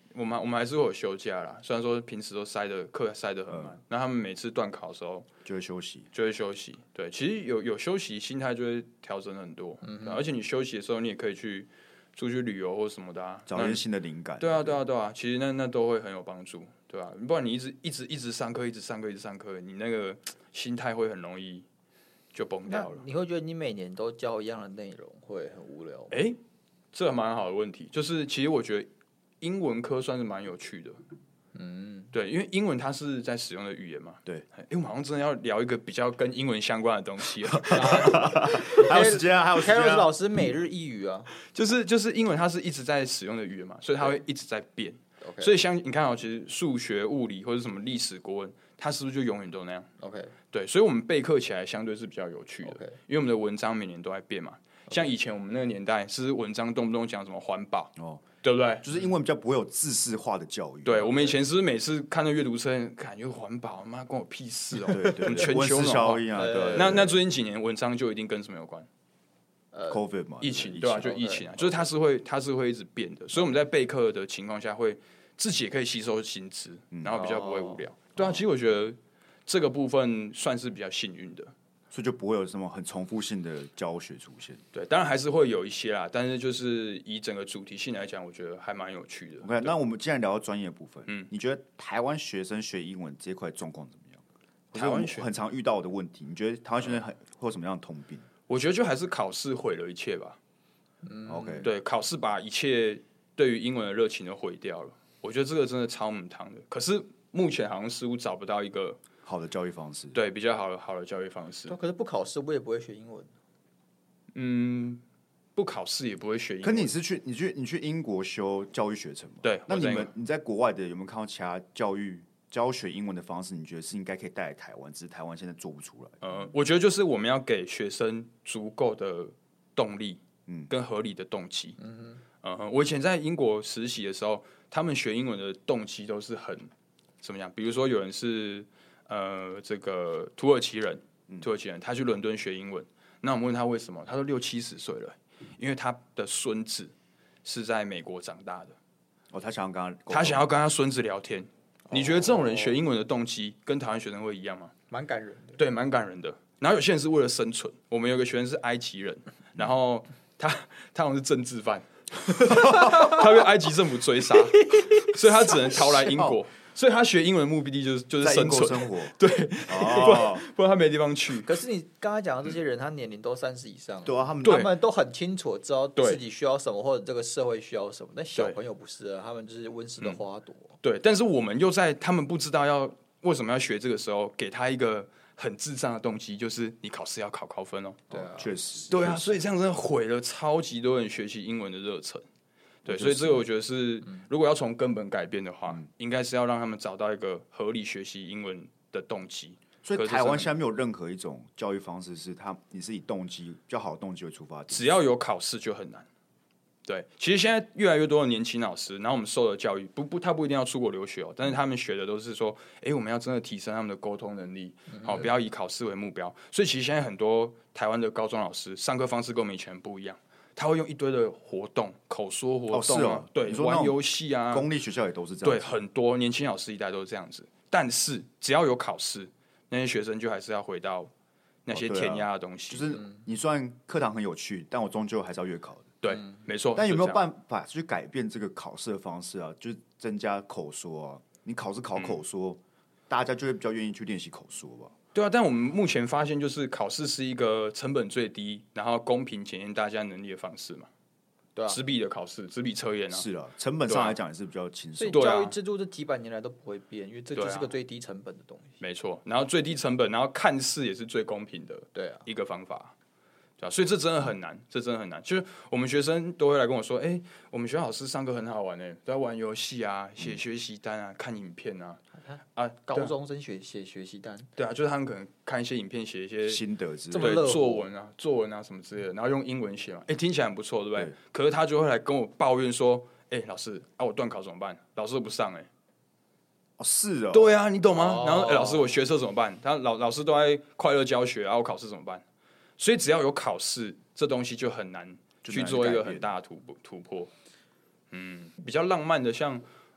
我们我们还是会有休假啦，虽然说平时都塞的课塞得很满，那、嗯、他们每次段考的时候就会休息， 就会休息。对，其实有有休息，心态就会调整很多。嗯，而且你休息的时候，你也可以去出去旅游或什么的啊， 找一些新的灵感。 对啊，对啊，对啊，其实那那都会很有帮助，对啊，不然你一直一直一直上课，一直上课，一直上课，你那个心态会很容易就崩掉了。 你会觉得你每年都教一样的内容会很无聊吗？ 哎、欸，这蛮好的问题，就是其实我觉得英文科算是蛮有趣的。嗯，对，因为英文它是在使用的语言嘛。 对， 哎、欸，我们好像真的要聊一个比较跟英文相关的东西了。 还有时间啊，还有时间、啊。 凯洛斯老师每日一语啊， 就是就是英文它是一直在使用的语言嘛，所以它会一直在变。Okay. 所以像你看哦，其实数学、物理或者什么历史、国文，它是不是就永远都那样 ？OK， 对，所以我们备课起来相对是比较有趣的， okay. 因为我们的文章每年都在变嘛。Okay. 像以前我们那个年代，是文章动不动讲什么环保哦，对不对？ 就是英文比较不会有知识化的教育。 对，我们以前是不是每次看到阅读册，感觉环保，妈关我屁事哦！ 对对， 全球效应啊，对。 那那最近几年文章就一定跟什么有关？ 呃 ，COVID 嘛， 疫情对吧、啊？就疫情啊， okay. 就是它是会它是会一直变的，所以我们在备课的情况下会。自己也可以吸收新知，然后比较不会无聊。嗯、对啊，其实我觉得这个部分算是比较幸运的， 所以就不会有什么很重复性的教学出现。 对，当然还是会有一些啦，但是就是以整个主题性来讲，我觉得还蛮有趣的。 OK， 那我们既然聊到专业部分，嗯，你觉得台湾学生学英文这块状况怎么样？台湾学很常遇到的问题，你觉得台湾学生很会有什么样的通病？ 我觉得就还是考试毁了一切吧。 嗯 ，OK， 对，考试把一切对于英文的热情都毁掉了。我觉得这个真的超母汤的，可是目前好像似乎找不到一个好的教育方式， 对，比较好的好的教育方式。 可是不考试我也不会学英文。 嗯，不考试也不会学英文。 可你是去你去你去英国修教育学程吗？ 对， 那你们你在国外的有没有看到其他教育教学英文的方式？你觉得是应该可以带来台湾，只是台湾现在做不出来？ 呃，我觉得就是我们要给学生足够的动力，嗯，跟合理的动机。嗯哼，呃，我以前在英国实习的时候。他们学英文的动机都是很怎么样？比如说有人是呃这个土耳其人，土耳其人他去伦敦学英文，那我们问他为什么，他说六七十岁了，因为他的孙子是在美国长大的， 哦，他想要跟他他想要跟他孙子聊天。你觉得这种人学英文的动机跟台湾学生会一样吗？ 蛮感人的， 对，蛮感人的。然后有些人是为了生存，我们有个学生是埃及人，然后他他好像是政治犯。他被埃及政府追杀，所以他只能逃来英国。所以他学英文的目的地就是就是生存生活， 对， 哦、 不然不然他没地方去。 可是你刚才讲的这些人，他年龄都三十以上， 对啊，他们他们都很清楚知道自己需要什么，或者这个社会需要什么。但小朋友不是啊，他们就是温室的花朵、嗯。 对，但是我们又在他们不知道要为什么要学这个时候，给他一个很智障的动机，就是你考试要考高分哦。 对啊， 确实， 对啊，所以这样真的毁了超级多人学习英文的热忱。对，所以这个我觉得是，如果要从根本改变的话，嗯、应该是要让他们找到一个合理学习英文的动机。 所以台湾现在没有任何一种教育方式是他你是以动机比较好的动机为出发点， 只要有考试就很难。对，其实现在越来越多的年轻老师，然后我们受的教育不不，他不一定要出国留学哦，但是他们学的都是说，哎，我们要真的提升他们的沟通能力，好、嗯，不要以考试为目标。所以其实现在很多台湾的高中老师上课方式跟我们以前不一样。他会用一堆的活动，口说活动、啊， 哦是哦、 对，玩游戏啊， 公立学校也都是这样， 对，很多年轻老师一代都是这样子。但是只要有考试，那些学生就还是要回到那些填鸭的东西。 哦啊、就是你虽然课堂很有趣，但我终究还是要月考的。 对，嗯、没错。 但有没有办法去改变这个考试的方式啊？就是增加口说啊，你考试考口说，嗯、大家就会比较愿意去练习口说吧。 对啊，但我们目前发现，就是考试是一个成本最低，然后公平检验大家能力的方式嘛。 对啊， 纸笔的考试，纸笔测验啊， 是啊，成本上来讲也是比较轻松。 所以教育制度这几百年来都不会变，因为这就是个最低成本的东西。 没错，然后最低成本，然后看似也是最公平的， 对啊， 一个方法。对啊，所以这真的很难，这真的很难。就是我们学生都会来跟我说，哎、欸，我们学校老师上课很好玩哎、欸，都在玩游戏啊，写学习单啊，看影片啊。 啊，高中生写写学习单， 对啊，就是他们可能看一些影片，写一些心得之类的，对，作文啊、作文啊什么之类的，然后用英文写嘛，哎、欸，听起来很不错，对不对？ 对。 可是他就会来跟我抱怨说，哎、欸，老师啊，我段考怎么办？老师都不上哎、欸。 哦，是哦。 对啊，你懂吗？ 哦、 然后，哎、欸，老师，我学测怎么办？他老老师都在快乐教学，然后我考试怎么办？所以只要有考试，这东西就很难去做一个很大的突突破。嗯，比较浪漫的像。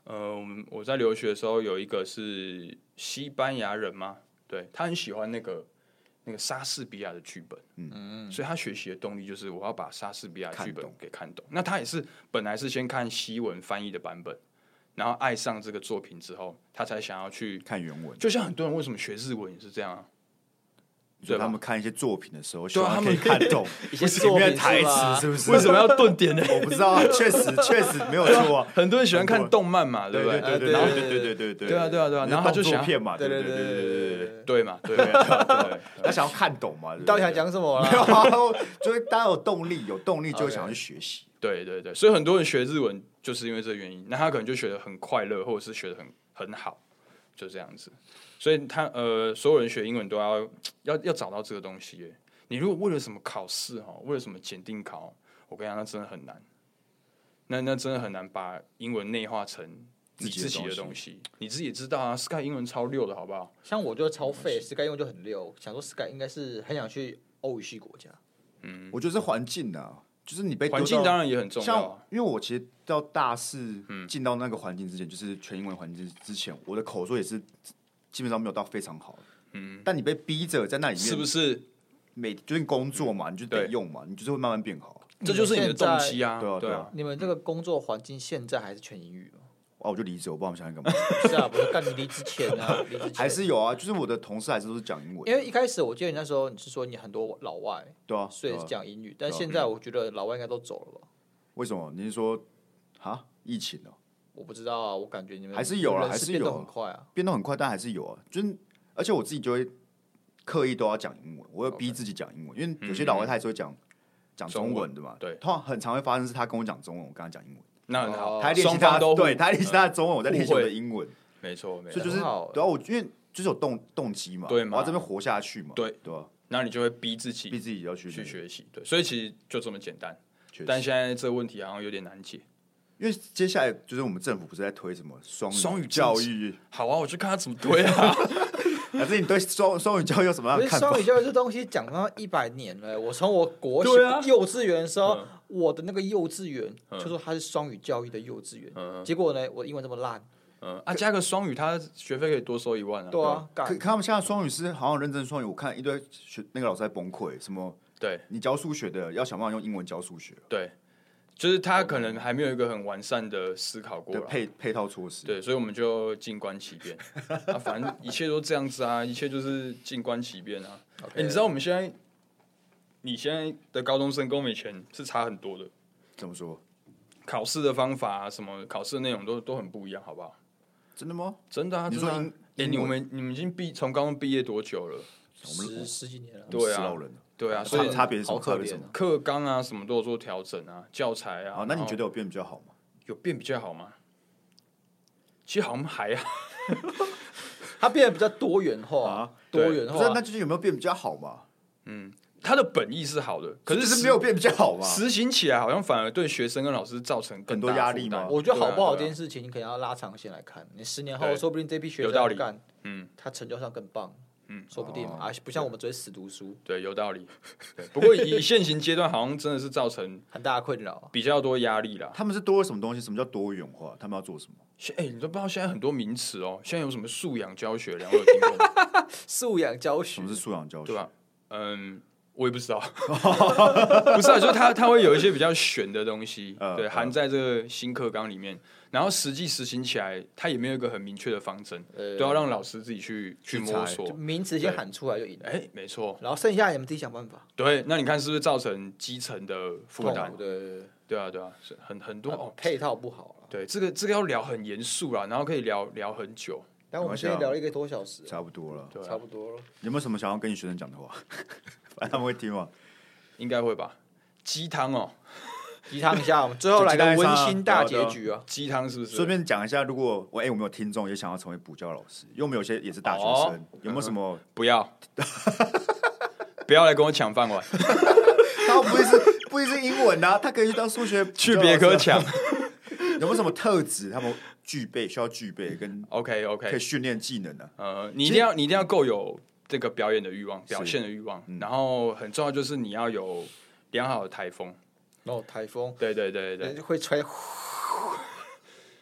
呃，我们我在留学的时候有一个是西班牙人嘛，对他很喜欢那个那个莎士比亚的剧本，嗯，所以他学习的动力就是我要把莎士比亚剧本给看懂。那他也是本来是先看西文翻译的版本，然后爱上这个作品之后，他才想要去看原文。 就像很多人为什么学日文也是这样啊。 对，他们看一些作品的时候， 对啊，他们看懂一些作品台词，是不是？ 为什么要顿点呢？ 我不知道，确实确实没有错啊。 很多人喜欢看动漫嘛，对不对？对对对对对对对对， 对啊对啊对啊，然后他就想片嘛， 对对对对对对对对嘛，对对对， 他想要看懂嘛， 你到底想讲什么啦？ 没有，就是大家有动力，有动力就会想要去学习。 对对对，所以很多人学日文就是因为这个原因，那他可能就学得很快乐，或者是学得很很好，就这样子。所以他呃，所有人学英文都要要要找到这个东西耶。你如果为了什么考试哈，为了什么检定考，我跟你讲，那真的很难。那那真的很难把英文内化成你自己的东西。你自己也知道啊 ，Sky 英文超溜的好不好？ 像我就超废 ，Sky 英文就很溜。想说 Sky 应该是很想去欧语系国家。 嗯，我觉得是环境啊，就是你被环境当然也很重要、啊。 像因为我其实到大四进到那个环境之前，就是全英文环境之前，我的口说也是基本上没有到非常好。嗯，但你被逼着在那里面， 是不是？ 每就是工作嘛，你就得用嘛，你就是会慢慢变好。 这就是你的动机啊！ 对啊，对啊。 你们这个工作环境现在还是全英语吗？ 哦，我就离职，我不知道我们想干嘛。 是啊，不是干你离职前啊，离职前还是有啊，就是我的同事还是都是讲英文。 因为一开始我记得你那时候你是说你很多老外， 对啊， 所以是讲英语，但现在我觉得老外应该都走了吧？ 为什么？你是说啊？疫情哦？ 我不知道啊，我感觉你们还是有啊，还是有变动很快啊， 变动很快，但还是有啊。就是而且我自己就会刻意都要讲英文，我会逼自己讲英文，因为有些老外他还是会讲讲中文的嘛。 对， 通常很常会发生是他跟我讲中文，我跟他讲英文。 那很好， 他练习他对，他练习他的中文，我在练习我的英文。 没错，没错，所以就是对啊，我因为就是有动动机嘛， 对嘛， 我要这边活下去嘛， 对对吧？ 那你就会逼自己， 逼自己要去去学习，对，所以其实就这么简单。但现在这个问题好像有点难解。 因为接下来就是我们政府不是在推什么双双语教育？ 好啊，我去看他怎么推啊。 还是你对双双语教育有什么样的看法？ 双语教育这东西讲到一百年了，我从我国小、啊、幼稚园的时候，嗯、我的那个幼稚园、嗯、就说它是双语教育的幼稚园，嗯、结果呢，我英文这么烂。 嗯啊，加个双语，他学费可以多收一万啊。 对啊， 可可他们现在双语是好像认真双语，我看一堆学那个老师在崩溃，什么对， 你教数学的要想办法用英文教数学， 对。就是他可能还没有一个很完善的思考过配配套措施， 对，所以我们就静观其变啊，反正一切都这样子啊，一切就是静观其变啊。哎、okay 欸，你知道我们现在，你现在的高中生跟我们以前是差很多的。 怎么说？ 考试的方法啊，什么考试的内容都都很不一样，好不好？ 真的吗？ 真的啊！ 你说英， 哎、欸，你们你们已经毕从高中毕业多久了？ 十十几年了。 对啊。对啊，所以差别是什么？差别什么？ 课纲啊，什么都有做调整啊，教材啊。 哦，那你觉得有变比较好吗？ 有变比较好吗？其实好像还好， 它变得比较多元化啊，多元化。 那就是有没有变比较好嘛？ 嗯，它的本意是好的，可是是没有变比较好嘛？ 实行起来好像反而对学生跟老师造成很多压力嘛。 我觉得好不好这件事情，你可能要拉长线来看。你十年后，说不定这批学生干，嗯，他成就上更棒。嗯，说不定嘛，啊，不像我们只会死读书。 对，有道理。对，不过以现行阶段，好像真的是造成很大的困扰， 比较多压力啦。 他们是多了什么东西？什么叫多元化？他们要做什么？ 哎、欸，你都不知道现在很多名词哦。现在有什么素养教学？两位有听过吗？ 素养教学， 什么是素养教学？ 对吧？嗯，我也不知道。不是啊，就是它它会有一些比较玄的东西，呃、对，含在这个新课纲里面。然后实际实行起来，它也没有一个很明确的方针，呃、都要让老师自己去去摸索。 名词先喊出来就赢了。 哎，没错。 然后剩下你们自己想办法。 对，那你看是不是造成基层的负担？ 对对对， 对啊对啊，很很多哦， 配套不好了。 对，这个这个要聊很严肃啦，然后可以聊聊很久。 但我们现在聊了一个多小时， 差不多了， 对、啊， 差不多了。 有没有什么想要跟你学生讲的话？反正他们会听吗？ 应该会吧。鸡汤哦。 鸡汤一下，我们最后来个温馨大结局啊！ 鸡汤是不是？ 顺便讲一下，如果我哎、欸，我们有听众也想要成为补教老师，因为我们有些也是大学生，哦、有没有什么？ 嗯、不要，不要来跟我抢饭碗。 他不会是不会是英文啊，他可以去当数学， 去别科抢。 有没有什么特质他们具备需要具备跟 OK OK 可以训练技能呢、 啊？呃，你一定要你一定要够有这个表演的欲望、表现的欲望，嗯、然后很重要就是你要有良好的台风。 哦，台风， 对对对对， 会吹，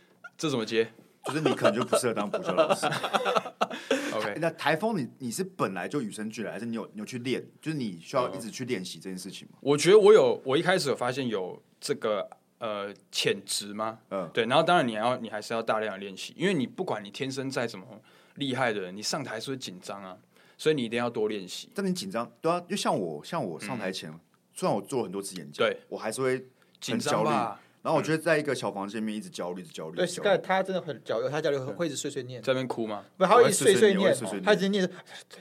这怎么接？ 就是你可能就不适合当补教老师。 OK， 那台风你你是本来就与生俱来，还是你有你有去练？就是你需要一直去练习这件事情吗？ 我觉得我有，我一开始有发现有这个呃潜质吗？嗯，对。然后当然你要你还是要大量的练习，因为你不管你天生再怎么厉害的人，你上台是会紧张啊，所以你一定要多练习。 但你紧张，对啊，就像我像我上台前，嗯、虽然我做了很多次演讲， 对我还是会紧张吧。 然后我觉得在一个小房间里面一直焦虑，一直焦虑。 对 ，Sky 他真的很焦虑，他焦虑会一直碎碎念， 在那边哭吗？ 不，他会一直碎碎念，他一直念。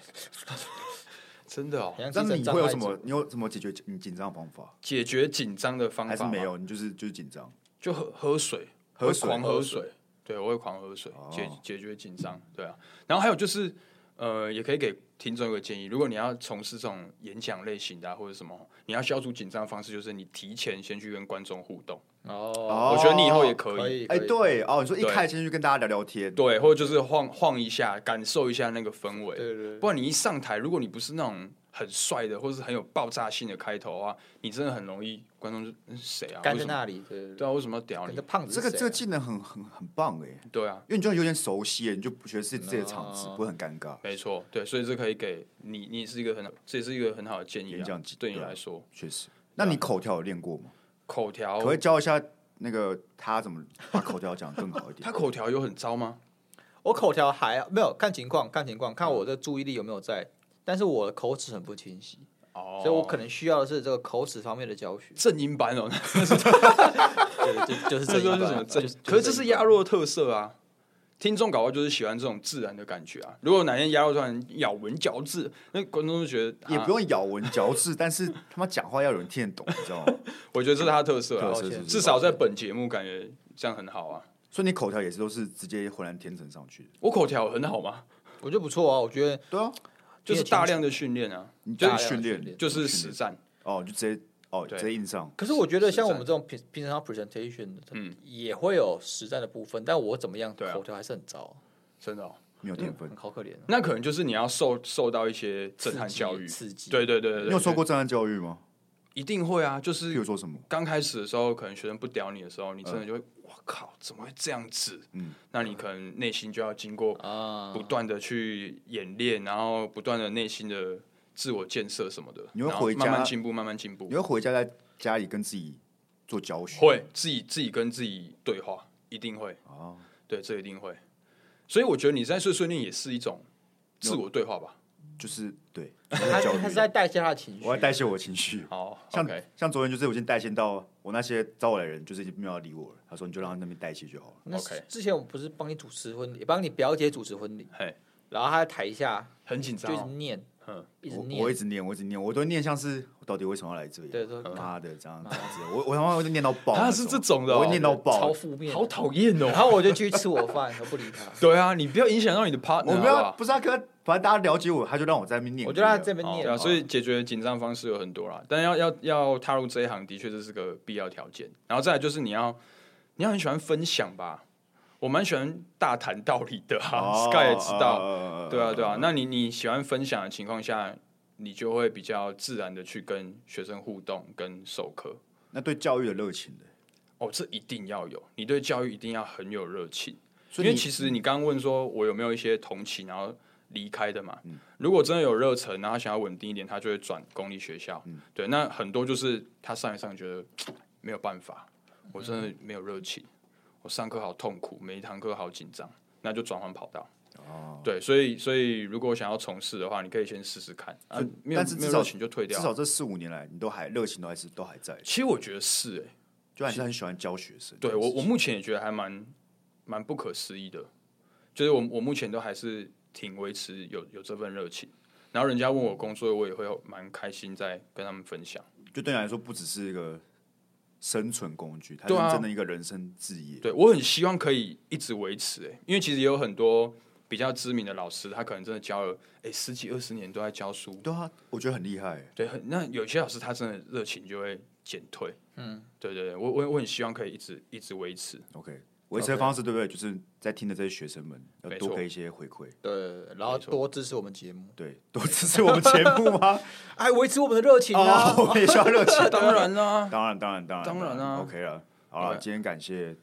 真的哦。 那你会有什么？你有什么解决你紧张的方法？ 解决紧张的方法还是没有？你就是就是紧张， 就喝喝水， 喝水， 狂喝水。对，我会狂喝水，解解决紧张。对啊，然后还有就是。呃，也可以给听众一个建议，如果你要从事这种演讲类型的、啊、或者什么，你要消除紧张的方式就是你提前先去跟观众互动。哦，我觉得你以后也可以。 哎，对哦，你说一开始先去跟大家聊聊天， 对，或者就是晃晃一下，感受一下那个氛围。 对对。 不然你一上台，如果你不是那种很帅的，或者是很有爆炸性的开头的话，你真的很容易观众就谁啊？ 干在那里，对对啊，为什么要屌你？ 胖子， 这个这个技能很很很棒哎。 对啊， 因为你就有点熟悉，你就不觉得是自己的场子，不会很尴尬。 没错，对，所以这可以给你，你是一个很，这也是一个很好的建议。 演讲对你来说， 确实。那你口条有练过吗？ 口条可不可以教一下那个他怎么把口条讲得更好一点？ 他口条有很糟吗？ 我口条还没有，看情况，看情况，看我的注意力有没有在。但是我的口齿很不清晰，哦，所以我可能需要的是这个口齿方面的教学。 正音班哦， 对，就就是正音班。 正，可是这是鸭肉的特色啊。听众搞不好就是喜欢这种自然的感觉啊。如果哪天鸭肉突然咬文嚼字，那观众就觉得、 啊、也不用咬文嚼字，但是他妈讲话要有人听得懂，你知道吗？ 我觉得这是他的特色啊，至少在本节目感觉这样很好啊。 所以你口条也是都是直接浑然天成上去的。 我口条很好吗？ 我觉得不错啊，我觉得对啊。 就是大量的训练啊， 你就是训练， 就是实战哦，就直接哦，直接硬上。 可是我觉得像我们这种平平常 presentation 的，嗯，也会有实战的部分，但我怎么样口条还是很糟， 真的没有天分， 好可怜。 那可能就是你要受受到一些震撼教育， 刺激。 对对对对， 你有受过震撼教育吗？ 一定会啊，就是比如说什么？ 刚开始的时候，可能学生不屌你的时候，你真的就会，哇靠，怎么会这样子？嗯，那你可能内心就要经过不断的去演练，然后不断的内心的自我建设什么的， 你会回家慢慢进步，慢慢进步。 你会回家在家里跟自己做教学， 会自己自己跟自己对话，一定会。哦，对，这一定会。所以我觉得你在碎碎念也是一种自我对话吧。 就是对， 他他是在代谢他的情绪， 我在代谢我的情绪。 好， 像像昨天就是我已经代谢到我那些招我来的人，就是已经没有要理我了。他说你就让他那边代谢就好了。 OK，之前我不是帮你主持婚礼，帮你表姐主持婚礼，然后他在台下很紧张， 就一直念，嗯，一直念， 我一直念，我一直念，我都念像是我到底为什么要来这里？ 对，说妈的这样这样子，我我他妈会念到爆， 他是这种的， 我会念到爆， 超负面， 好讨厌哦。 然后我就去吃我饭，我不理他。 对啊，你不要影响到你的 partner， 我不要，不是啊，可反正大家了解我，他就让我在那边念， 我就让他这边念。 对啊，所以解决紧张方式有很多啦，但要要要踏入这一行，的确这是个必要条件。然后再来就是你要你要很喜欢分享吧。我蛮喜欢大谈道理的哈、啊 oh, ，Sky 也知道， uh, uh, uh, 对啊对啊。那你你喜欢分享的情况下，你就会比较自然的去跟学生互动、跟授课。 那对教育的热情的， 哦，这一定要有，你对教育一定要很有热情。因为其实你刚刚问说我有没有一些同期然后离开的嘛？嗯、如果真的有热忱，然后想要稳定一点，他就会转公立学校。嗯、对，那很多就是他上一上觉得没有办法，我真的没有热情。我上课好痛苦，每一堂课好紧张，那就转换跑道。哦，对，所以所以如果想要从事的话，你可以先试试看。啊，没有但是没有热情就退掉。 至少这四五年来，你都还热情都还是都还在。 其实我觉得是哎、欸， 就还是很喜欢教学生。 对我我目前也觉得还蛮蛮不可思议的，就是我我目前都还是挺维持有有这份热情。然后人家问我工作，我也会蛮开心在跟他们分享。 就对你来说，不只是一个生存工具，它是真的一个人生志业。 对，我很希望可以一直维持、欸，因为其实也有很多比较知名的老师，他可能真的教了哎、欸、十几二十年都在教书。 对啊，我觉得很厉害、欸。 对，那有些老师他真的热情就会减退。嗯，对对对，我我我很希望可以一直一直维持。 OK， 维持的方式对不对？就是在听的这些学生们要多给一些回馈， 对，然后多支持我们节目， 对，多支持我们节目吗？ 哎，维持我们的热情啊！ 我们也需要热情， 当然啦， 当然当然当然当然啦 ，OK 了，好了，今天感谢我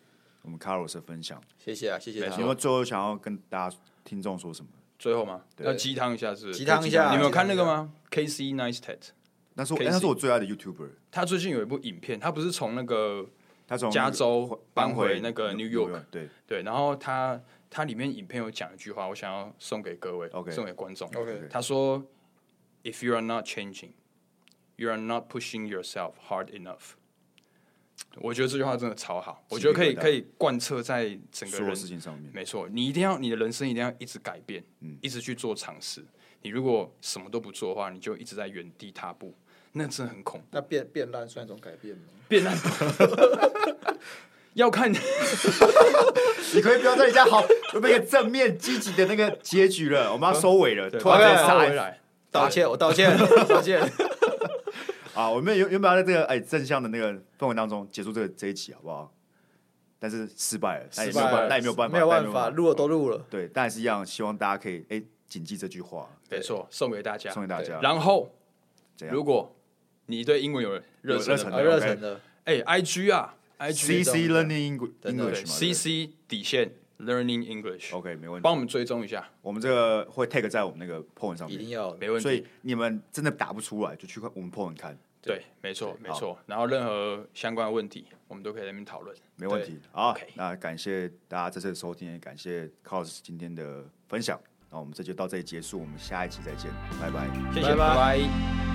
我们 Carlos 的分享， 谢谢啊，谢谢他。 有没有最后想要跟大家听众说什么？ 最后吗？要鸡汤一下是？ 鸡汤一下。 你们有看那个吗 ？Casey Neistat， 那是那是我最爱的 YouTuber。 他最近有一部影片，他不是从那个他从加州搬回那个 New York， 对对，然后他他里面影片有讲一句话，我想要送给各位， okay. 送给观众。 Okay. 他说 ：“If you are not changing, you are not pushing yourself hard enough。”我觉得这句话真的超好，我觉得可以可以贯彻在整个人事情上面。 没错，你一定要你的人生一定要一直改变，嗯、一直去做尝试。你如果什么都不做的话，你就一直在原地踏步，那真的很恐怖。 那变变烂算一种改变吗？ 变烂要看， 你可以不要在你家好，有没有一个正面积极的那个结局了？我们要收尾了，突然间杀回来， 道歉，我道歉，道歉。 啊，我们原原本要在这个哎正向的那个氛围当中结束这个这一期，好不好？但是失败了， 失败了， 那也没有办法， 没有办法，录了都录了。 对，但还是一样，希望大家可以哎谨记这句话。 没错，送给大家， 送给大家。 然后，如果你对英文有热忱的，热忱的， 哎 ，I G 啊 ，I G C C Learning English 嘛 ，C C 底线 Learning English，OK， 没问题， 帮我们追踪一下。 我们这个会 tag 在我们那个 po 文上面， 一定要， 没问题。 所以你们真的打不出来，就去看我们 po 文看。 对，没错，没错。然后任何相关的问题，我们都可以在那边讨论。 没问题。好，那感谢大家这次的收听，也感谢 Carlos 今天的分享。那我们这就到这里结束，我们下一期再见，拜拜， 谢谢，拜拜。